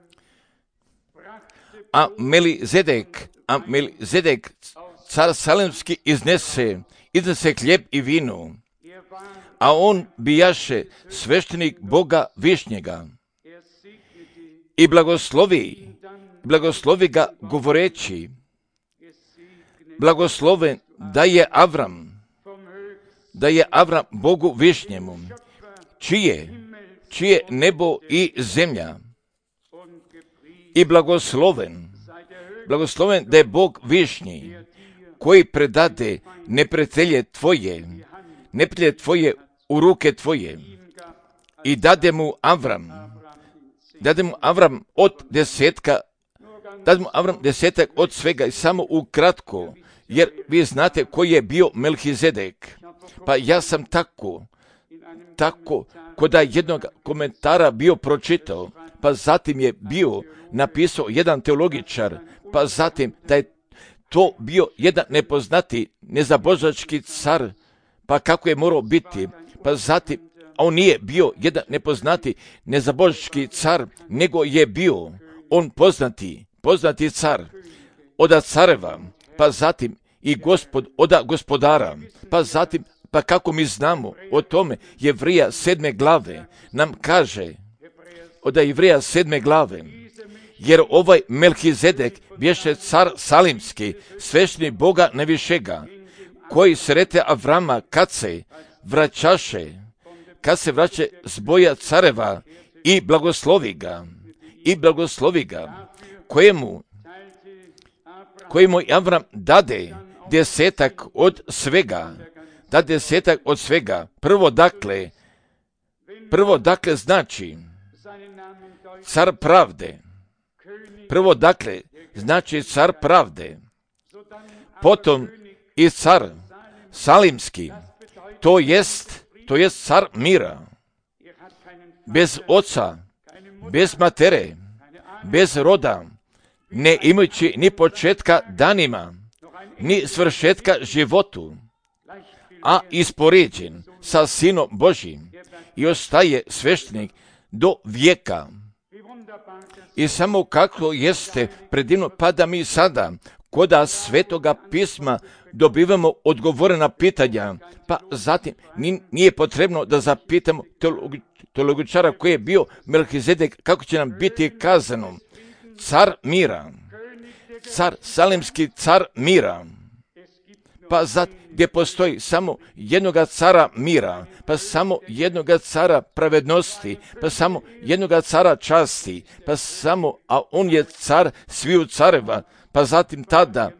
a Melizedek, a Melizedek, car Salemski iznese, iznese hljeb i vino, a on bijaše sveštenik Boga Višnjega i blagoslovi blagoslovi ga govoreći, blagosloven da je Avram, da je Avram Bogu višnjemu, čije, čije nebo i zemlja, i blagosloven, blagosloven da je Bog višnji, koji predade neprijatelje tvoje, neprijatelje tvoje u ruke tvoje, i dade mu Avram, dade mu Avram od desetka, dade mu Avram desetak od svega, i samo ukratko, jer vi znate koji je bio Melhizedek. Pa ja sam tako, tako, kod jednog komentara bio pročitao, pa zatim je bio napisao jedan teologičar, pa zatim da je to bio jedan nepoznati, nezabožački car, pa kako je morao biti, pa zatim, a on nije bio jedan nepoznati, nezabožački car, nego je bio on poznati, poznati car, oda careva, pa zatim i gospod, oda gospodara, pa zatim, pa kako mi znamo o tome, Jevrija sedme glave nam kaže, od Jevrija sedme glave, jer ovaj Melhizedek bješe car salimski, svešni Boga najvišega, koji srete Avrama kad se vraćaše, kad se vraća s boja careva, i blagoslovi ga, i blagoslovi ga, kojemu, kojemu Avram dade desetak od svega, da desetak od svega. Prvo dakle, prvo dakle znači car pravde. Prvo dakle znači car pravde. Potom i car salimski, to jest, to jest car mira. Bez oca, bez matere, bez roda, ne imajući ni početka danima, ni svršetka životu, a ispoređen sa Sinom Božjim, i ostaje sveštenik do vijeka. I samo kako jeste predivno, pa da mi sada koda Svetoga pisma dobivamo odgovore na pitanja, pa zatim nije potrebno da zapitamo teologičara koji je bio Melhizedek, kako će nam biti kazano. Car mira, car salimski, car mira, pa zatim gdje postoji samo jednoga cara mira, pa samo jednoga cara pravednosti, pa samo jednoga cara časti, pa samo, a on je car sviju careva, pa zatim tada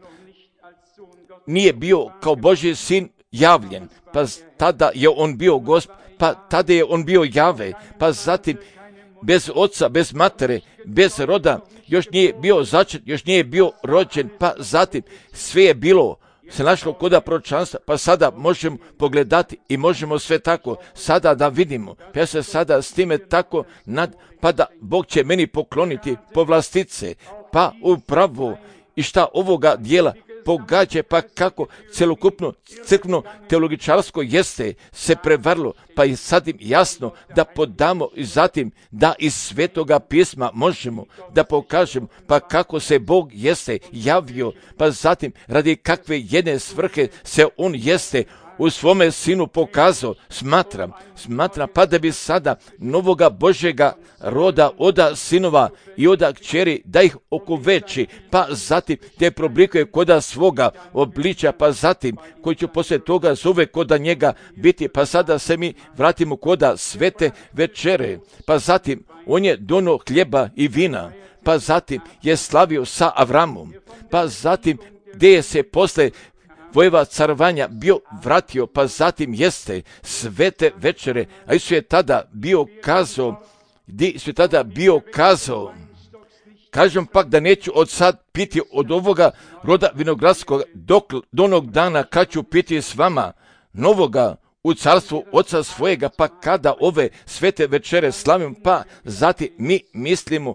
nije bio kao Božji sin javljen, pa tada je on bio Gospod, pa tada je on bio Jave, pa zatim bez oca, bez matere, bez roda, još nije bio začet, još nije bio rođen, pa zatim sve je bilo, se našlo koda proročanstva, pa sada možemo pogledati i možemo sve tako sada da vidimo. Pa ja se sada s time tako nad, pa da Bog će meni pokloniti povlastice, pa upravo i šta ovoga dijela pogađa, pa kako celokupno crkveno teologičarsko jeste se prevarilo, pa i sad im jasno da podamo i zatim da iz Svetoga pisma možemo da pokažemo, pa kako se Bog jeste javio, pa zatim radi kakve jedne svrhe se on jeste u svome sinu pokazao. Smatram, smatram pa da bi sada novoga Božjega roda oda sinova i oda kćeri da ih okoveči, pa zatim te problikuje koda svoga obličja, pa zatim koji će poslije toga zove koda njega biti, pa sada se mi vratimo koda svete večere, pa zatim on je dono hljeba i vina, pa zatim je slavio sa Avramom, pa zatim gdje je se posle vojeva carvanja bio vratio, pa zatim jeste svete večere, a Isus je tada bio kazao, di su tada bio kazao, kažem pak da neću od sad piti od ovoga roda vinogradskog dok do onog dana kad ću piti s vama novoga u carstvu oca svojega, pa kada ove svete večere slavim, pa zatim mi mislimo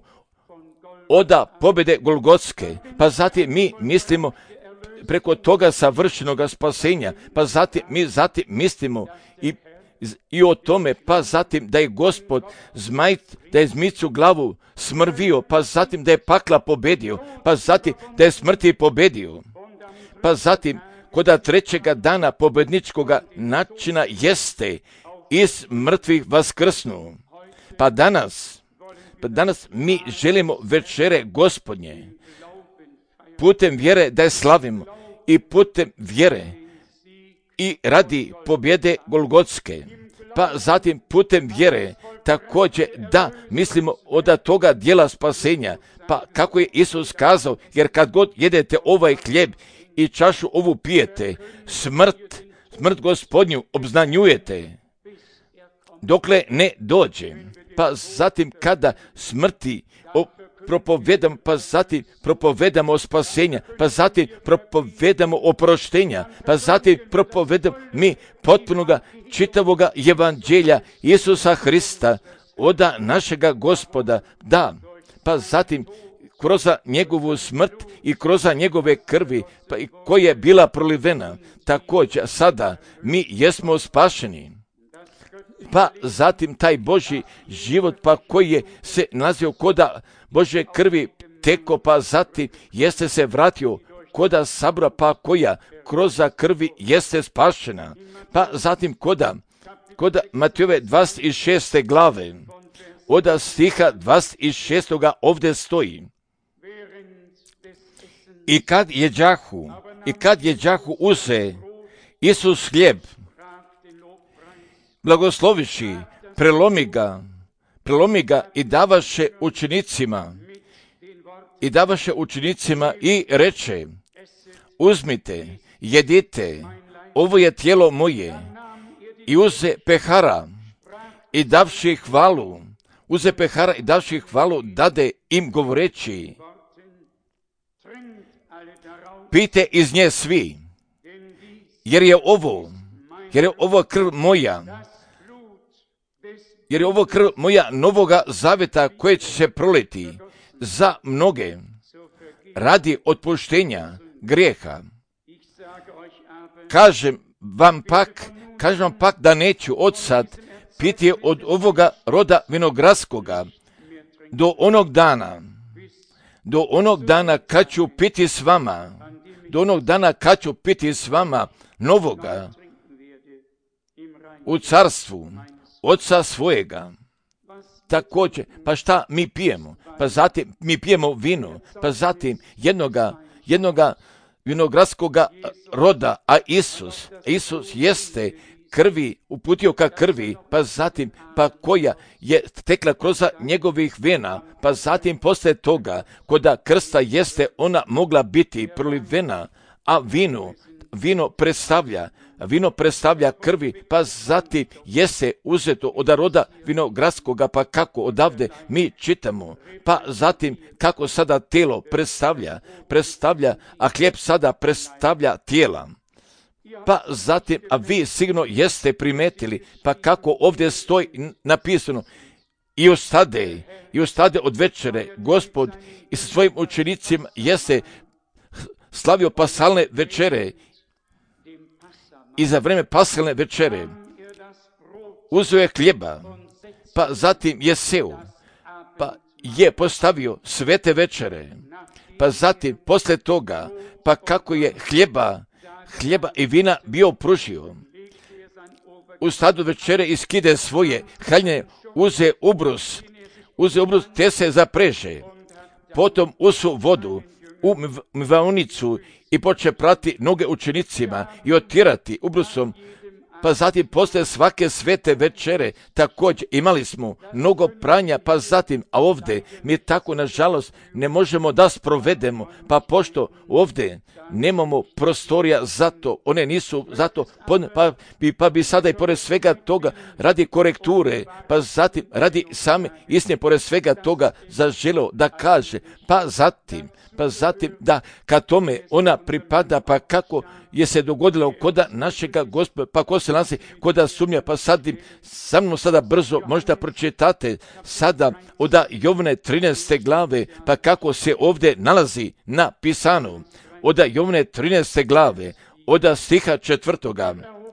oda pobjede Golgotske, pa zatim mi mislimo preko toga savršenoga spasenja, pa zatim mi zatim mislimo i, i o tome, pa zatim da je Gospod zmaj, da je zmicu glavu smrvio, pa zatim da je pakla pobedio, pa zatim da je smrti pobedio, pa zatim koda trećega dana pobedničkoga načina jeste iz mrtvih vaskrsnu. Pa danas, Pa danas mi želimo večere Gospodnje putem vjere da je slavimo i putem vjere i radi pobjede Golgotske. Pa zatim putem vjere također da mislimo od toga dijela spasenja. Pa kako je Isus kazao, jer kad god jedete ovaj hljeb i čašu ovu pijete, smrt, smrt Gospodnju obznanjujete, dokle ne dođe. Pa zatim kada smrti o, propovedamo, pa zatim propovedamo spasenja, pa zatim propovedamo oproštenja, pa zatim propovedamo mi potpunoga čitavoga evanđelja Isusa Hrista, oda našega Gospoda, da, pa zatim kroz njegovu smrt i kroz njegove krvi, pa i koja je bila prolivena, također sada mi jesmo spašeni. Pa zatim taj Božji život, pa koji je se nazio koda Božje krvi teko, pa zatim jeste se vratio koda sabra, pa koja kroz krvi jeste spašena. Pa zatim koda, koda Matejove dvadeset šeste glave, od stiha dvadeset šestog ovdje stoji. I kad jeđahu, i kad jeđahu uze Isus hljeb, blagosloviši, prelomi ga, prelomi ga i davaše učenicima, i davaše učenicima i reče, uzmite, jedite, ovo je tijelo moje, i uze pehara i davši hvalu, uze pehara i davši hvalu, dade im govoreći, pijte iz nje svi, jer je ovo, jer je ovo krv moja, jer je ovo krv moja novoga zaveta koje će se proliti za mnoge radi otpuštenja grijeha. Kažem vam pak, kažem vam pak da neću od sad piti od ovoga roda vinogradskoga do onog dana, do onog dana kad ću piti s vama, do onog dana kad ću piti s vama novoga u carstvu Oca svojega. Također, pa šta mi pijemo? Pa zatim mi pijemo vino, pa zatim jednoga, jednoga vinogradskoga roda, a Isus, Isus jeste krvi, uputio ka krvi, pa zatim, pa koja je tekla kroz njegovih vena, pa zatim posle toga, koda krsta jeste ona mogla biti prolivena, a vino, vino predstavlja, vino predstavlja krvi, pa zatim jeste uzeto od roda vinogradskoga, pa kako odavde mi čitamo, pa zatim kako sada tijelo predstavlja, predstavlja, a hljeb sada predstavlja tijela. Pa zatim, a vi sigurno jeste primetili, pa kako ovdje stoji napisano, i ustade, i ustade od večere, Gospod i sa svojim učenicima jeste slavio pasalne večere, i za vreme pasalne večere uzeo je hljeba, pa zatim je seo, pa je postavio svete večere, pa zatim posle toga, pa kako je hljeba, hljeba i vina bio pružio, u stadu večere iskide svoje haljine, uze ubrus, uze ubrus te se zapreže, potom usu vodu u mvaonicu i poče prati noge učenicima i otirati ubrusom, pa zatim posle svake svete večere također imali smo mnogo pranja, pa zatim, a ovdje mi tako nažalost ne možemo da sprovedemo, pa pošto ovdje nemamo prostorija za to, one nisu zato, pa bi, pa bi sada i pored svega toga radi korekture, pa zatim radi same istine pored svega toga zaželio da kaže, pa zatim, pa zatim da kad tome ona pripada, pa kako je se dogodilo koda našega Gospoda, pa ko se nalazi koda sumnja, pa sad sa mnom sada brzo možda pročitate sada od Jovane trinaeste glave, pa kako se ovdje nalazi napisano, od Jovane trinaeste glave, od stiha četvrtoga.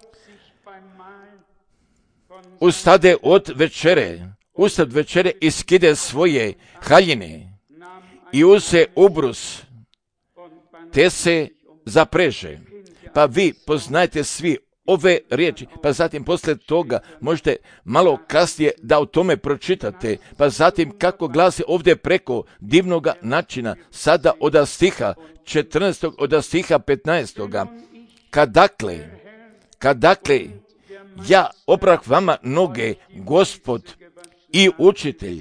Ustade od večere, ustad večere iskide svoje haljine i uze ubrus, te se zapreže. Pa vi poznajte svi ove riječi, pa zatim poslije toga možete malo kasnije da o tome pročitate, pa zatim kako glasi ovdje preko divnoga načina, sada od stiha četrnaestog od stiha petnaestog. Kad dakle, kad dakle, ja oprah vama noge, Gospod i učitelj,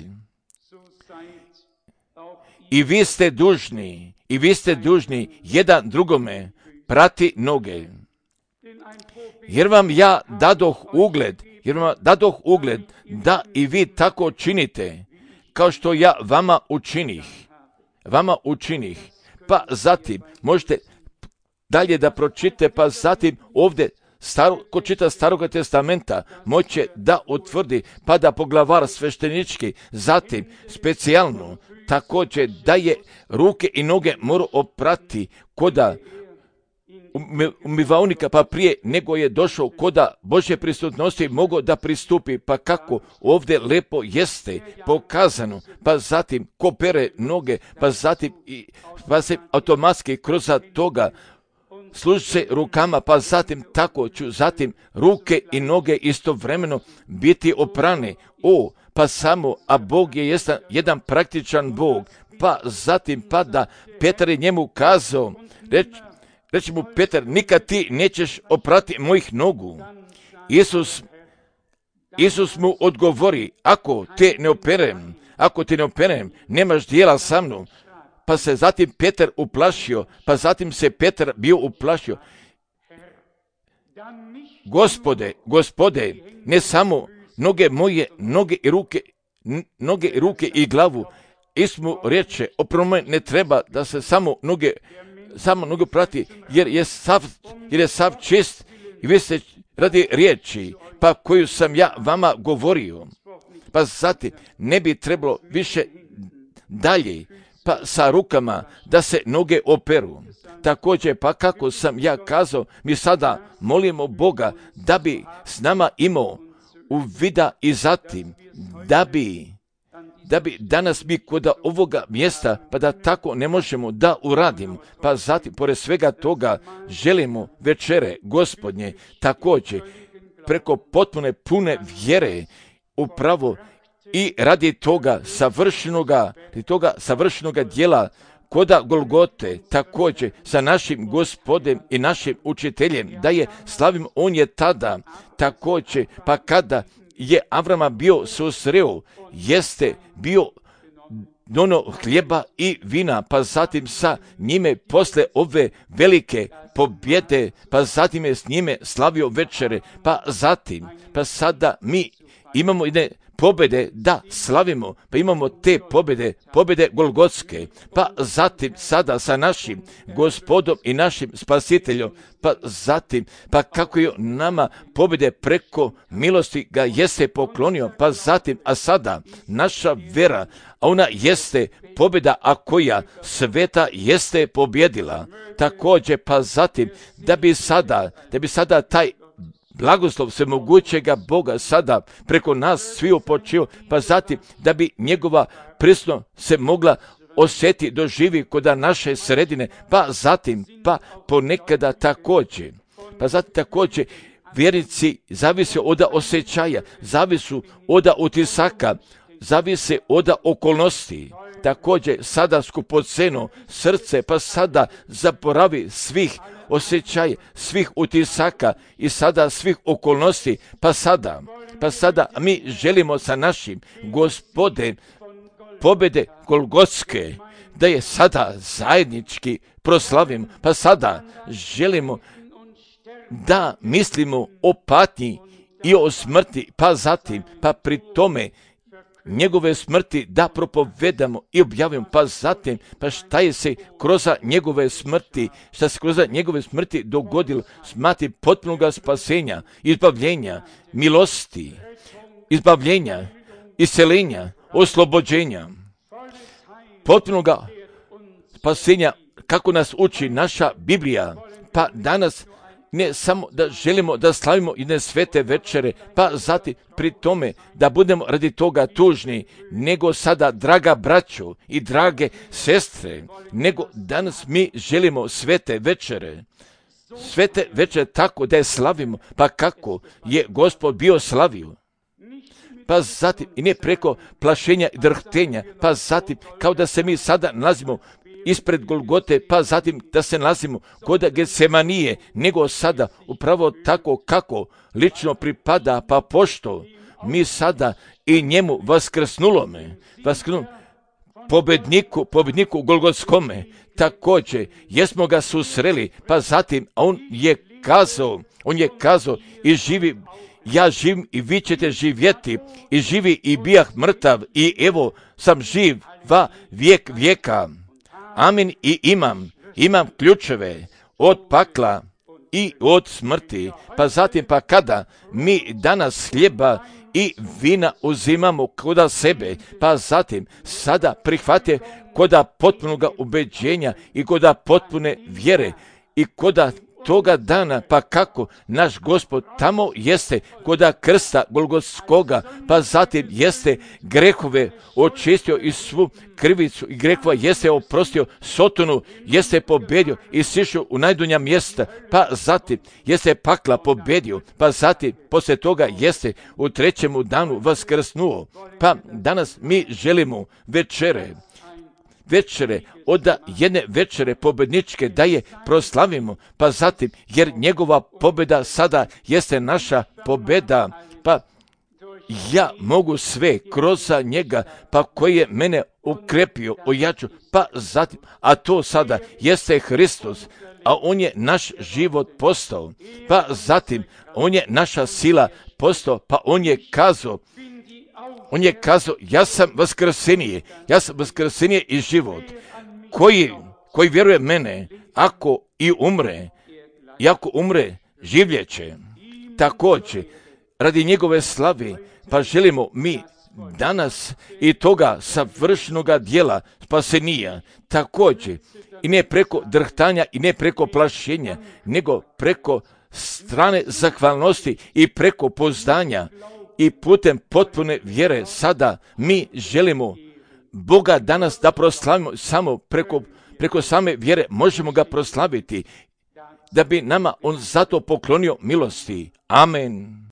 i vi ste dužni, i vi ste dužni jedan drugome prati noge. Jer vam ja dadoh ugled, jer vam dadoh ugled da i vi tako činite, kao što ja vama učinih. Vama učinih. Pa zatim, možete dalje da pročite, pa zatim ovdje, staro, ko čita Staroga testamenta, moće da utvrdi, pa da poglavar sveštenički, zatim specijalno, također da je ruke i noge morao oprati koda umivaonika, pa prije nego je došao koda Božje prisutnosti mogao da pristupi, pa kako ovdje lepo jeste pokazano, pa zatim ko pere noge, pa zatim i, pa se automatski kroz toga služi se rukama, pa zatim tako ću zatim ruke i noge istovremeno biti oprane. O, pa samo, a Bog je jedan, jedan praktičan Bog, pa zatim pa da Petar je njemu kazao, reč, reći mu Petar, nikad ti nećeš oprati mojih nogu. Isus, Isus mu odgovori, ako te ne operem, ako te ne operem, nemaš dijela sa mnom. Pa se zatim Petar uplašio, pa zatim se Petar bio uplašio. Gospode, gospode, ne samo noge moje, noge i ruke, noge i ruke i glavu. Isus mu reče, opravo ne treba da se samo noge, samo noge prati, jer je sav, jer je sav čist i vi ste radi riječi, pa koju sam ja vama govorio. Pa zatim ne bi trebalo više dalje, pa sa rukama da se noge operu. Također, pa kako sam ja kazao, mi sada molimo Boga da bi s nama imao uvida i zatim, da bi, da bi danas mi kod ovoga mjesta, pa da tako ne možemo da uradimo, pa zatim, pored svega toga, želimo večere Gospodnje, također, preko potpune pune vjere, upravo i radi toga savršenoga, i toga savršenoga djela koda Golgote, također sa našim Gospodem i našim učiteljem, da je slavim, on je tada, također, pa kada je Avrama bio susreo, jeste bio dono hljeba i vina, pa zatim sa njime posle ove velike pobjede, pa zatim je s njime slavio večere, pa zatim, pa sada mi imamo ide pobjede da slavimo, pa imamo te pobjede, pobjede Golgotske, pa zatim sada sa našim Gospodom i našim Spasiteljom, pa zatim, pa kako je nama pobjede preko milosti ga jeste poklonio, pa zatim, a sada naša vera, a ona jeste pobjeda, a koja sveta jeste pobjedila. Također, pa zatim, da bi sada, da bi sada taj blagoslov svemogućega Boga sada preko nas svi upočio, pa zatim da bi njegova prisutnost se mogla osjeti, doživi kod naše sredine, pa zatim, pa ponekada također, pa zatim također vjernici zavise od osjećaja, zavisu od utisaka, zavise od okolnosti. Također sada skupoceno srce, pa sada zaboravi svih osjećaja, svih utisaka i sada svih okolnosti, pa sada, pa sada mi želimo sa našim Gospodem pobjede Golgotske, da je sada zajednički proslavimo, pa sada želimo da mislimo o patnji i o smrti, pa zatim, pa pri tome njegove smrti da propovedamo i objavimo, pa zatim, pa šta je se kroz njegove smrti, šta se kroz njegove smrti dogodilo, smati potpunoga spasenja, izbavljenja, milosti, izbavljenja, iscelenja, oslobođenja, potpunoga spasenja, kako nas uči naša Biblija, pa danas ne samo da želimo da slavimo jedne svete večere, pa zatim pri tome da budemo radi toga tužni, nego sada, draga braćo i drage sestre, nego danas mi želimo svete večere, svete večer tako da je slavimo, pa kako je Gospod bio slavio. Pa zatim, i ne preko plašenja i drhtenja, pa zatim, kao da se mi sada nalazimo ispred Golgote, pa zatim da se nalazimo kod Getsemanije, nego sada upravo tako kako lično pripada, pa pošto mi sada i njemu vaskrsnulome, vaskrsnulome, pobedniku, pobedniku Golgotskome, također, jesmo ga susreli, pa zatim, a on je kazao, on je kazao i živi, ja živim i vi ćete živjeti, i živi i bijah mrtav, i evo sam živ va vijek vijeka. Amin, i imam, imam ključeve od pakla i od smrti. Pa zatim, pa kada mi danas hljeba i vina uzimamo koda sebe, pa zatim sada prihvate koda potpunoga ubeđenja i koda potpune vjere i koda toga dana, pa kako naš Gospod tamo jeste koda krsta Golgotskoga, pa zatim jeste grehove očistio i svu krivicu i grehova jeste oprostio, Sotonu jeste pobedio i sišao u najdunja mjesta, pa zatim jeste pakla pobedio, pa zatim poslije toga jeste u trećemu danu vaskrsnuo. Pa danas mi želimo večere, večere, od jedne večere pobedničke da je proslavimo, pa zatim, jer njegova pobjeda sada jeste naša pobjeda, pa ja mogu sve kroz njega, pa koji je mene ukrepio, ojačao, pa zatim, a to sada jeste Hristos, a on je naš život postao, pa zatim, on je naša sila postao, pa on je kazao, on je kazao, ja sam vaskrsenije, ja sam vaskrsenije i život, koji, koji vjeruje mene, ako i umre, i ako umre, življeće. Također, radi njegove slave, pa želimo mi danas i toga savršenoga dijela spasenija, također, i ne preko drhtanja i ne preko plašenja, nego preko strane zahvalnosti i preko poznanja, i putem potpune vjere sada mi želimo Boga danas da proslavimo samo preko, preko same vjere, možemo ga proslaviti, da bi nama on zato poklonio milosti. Amen.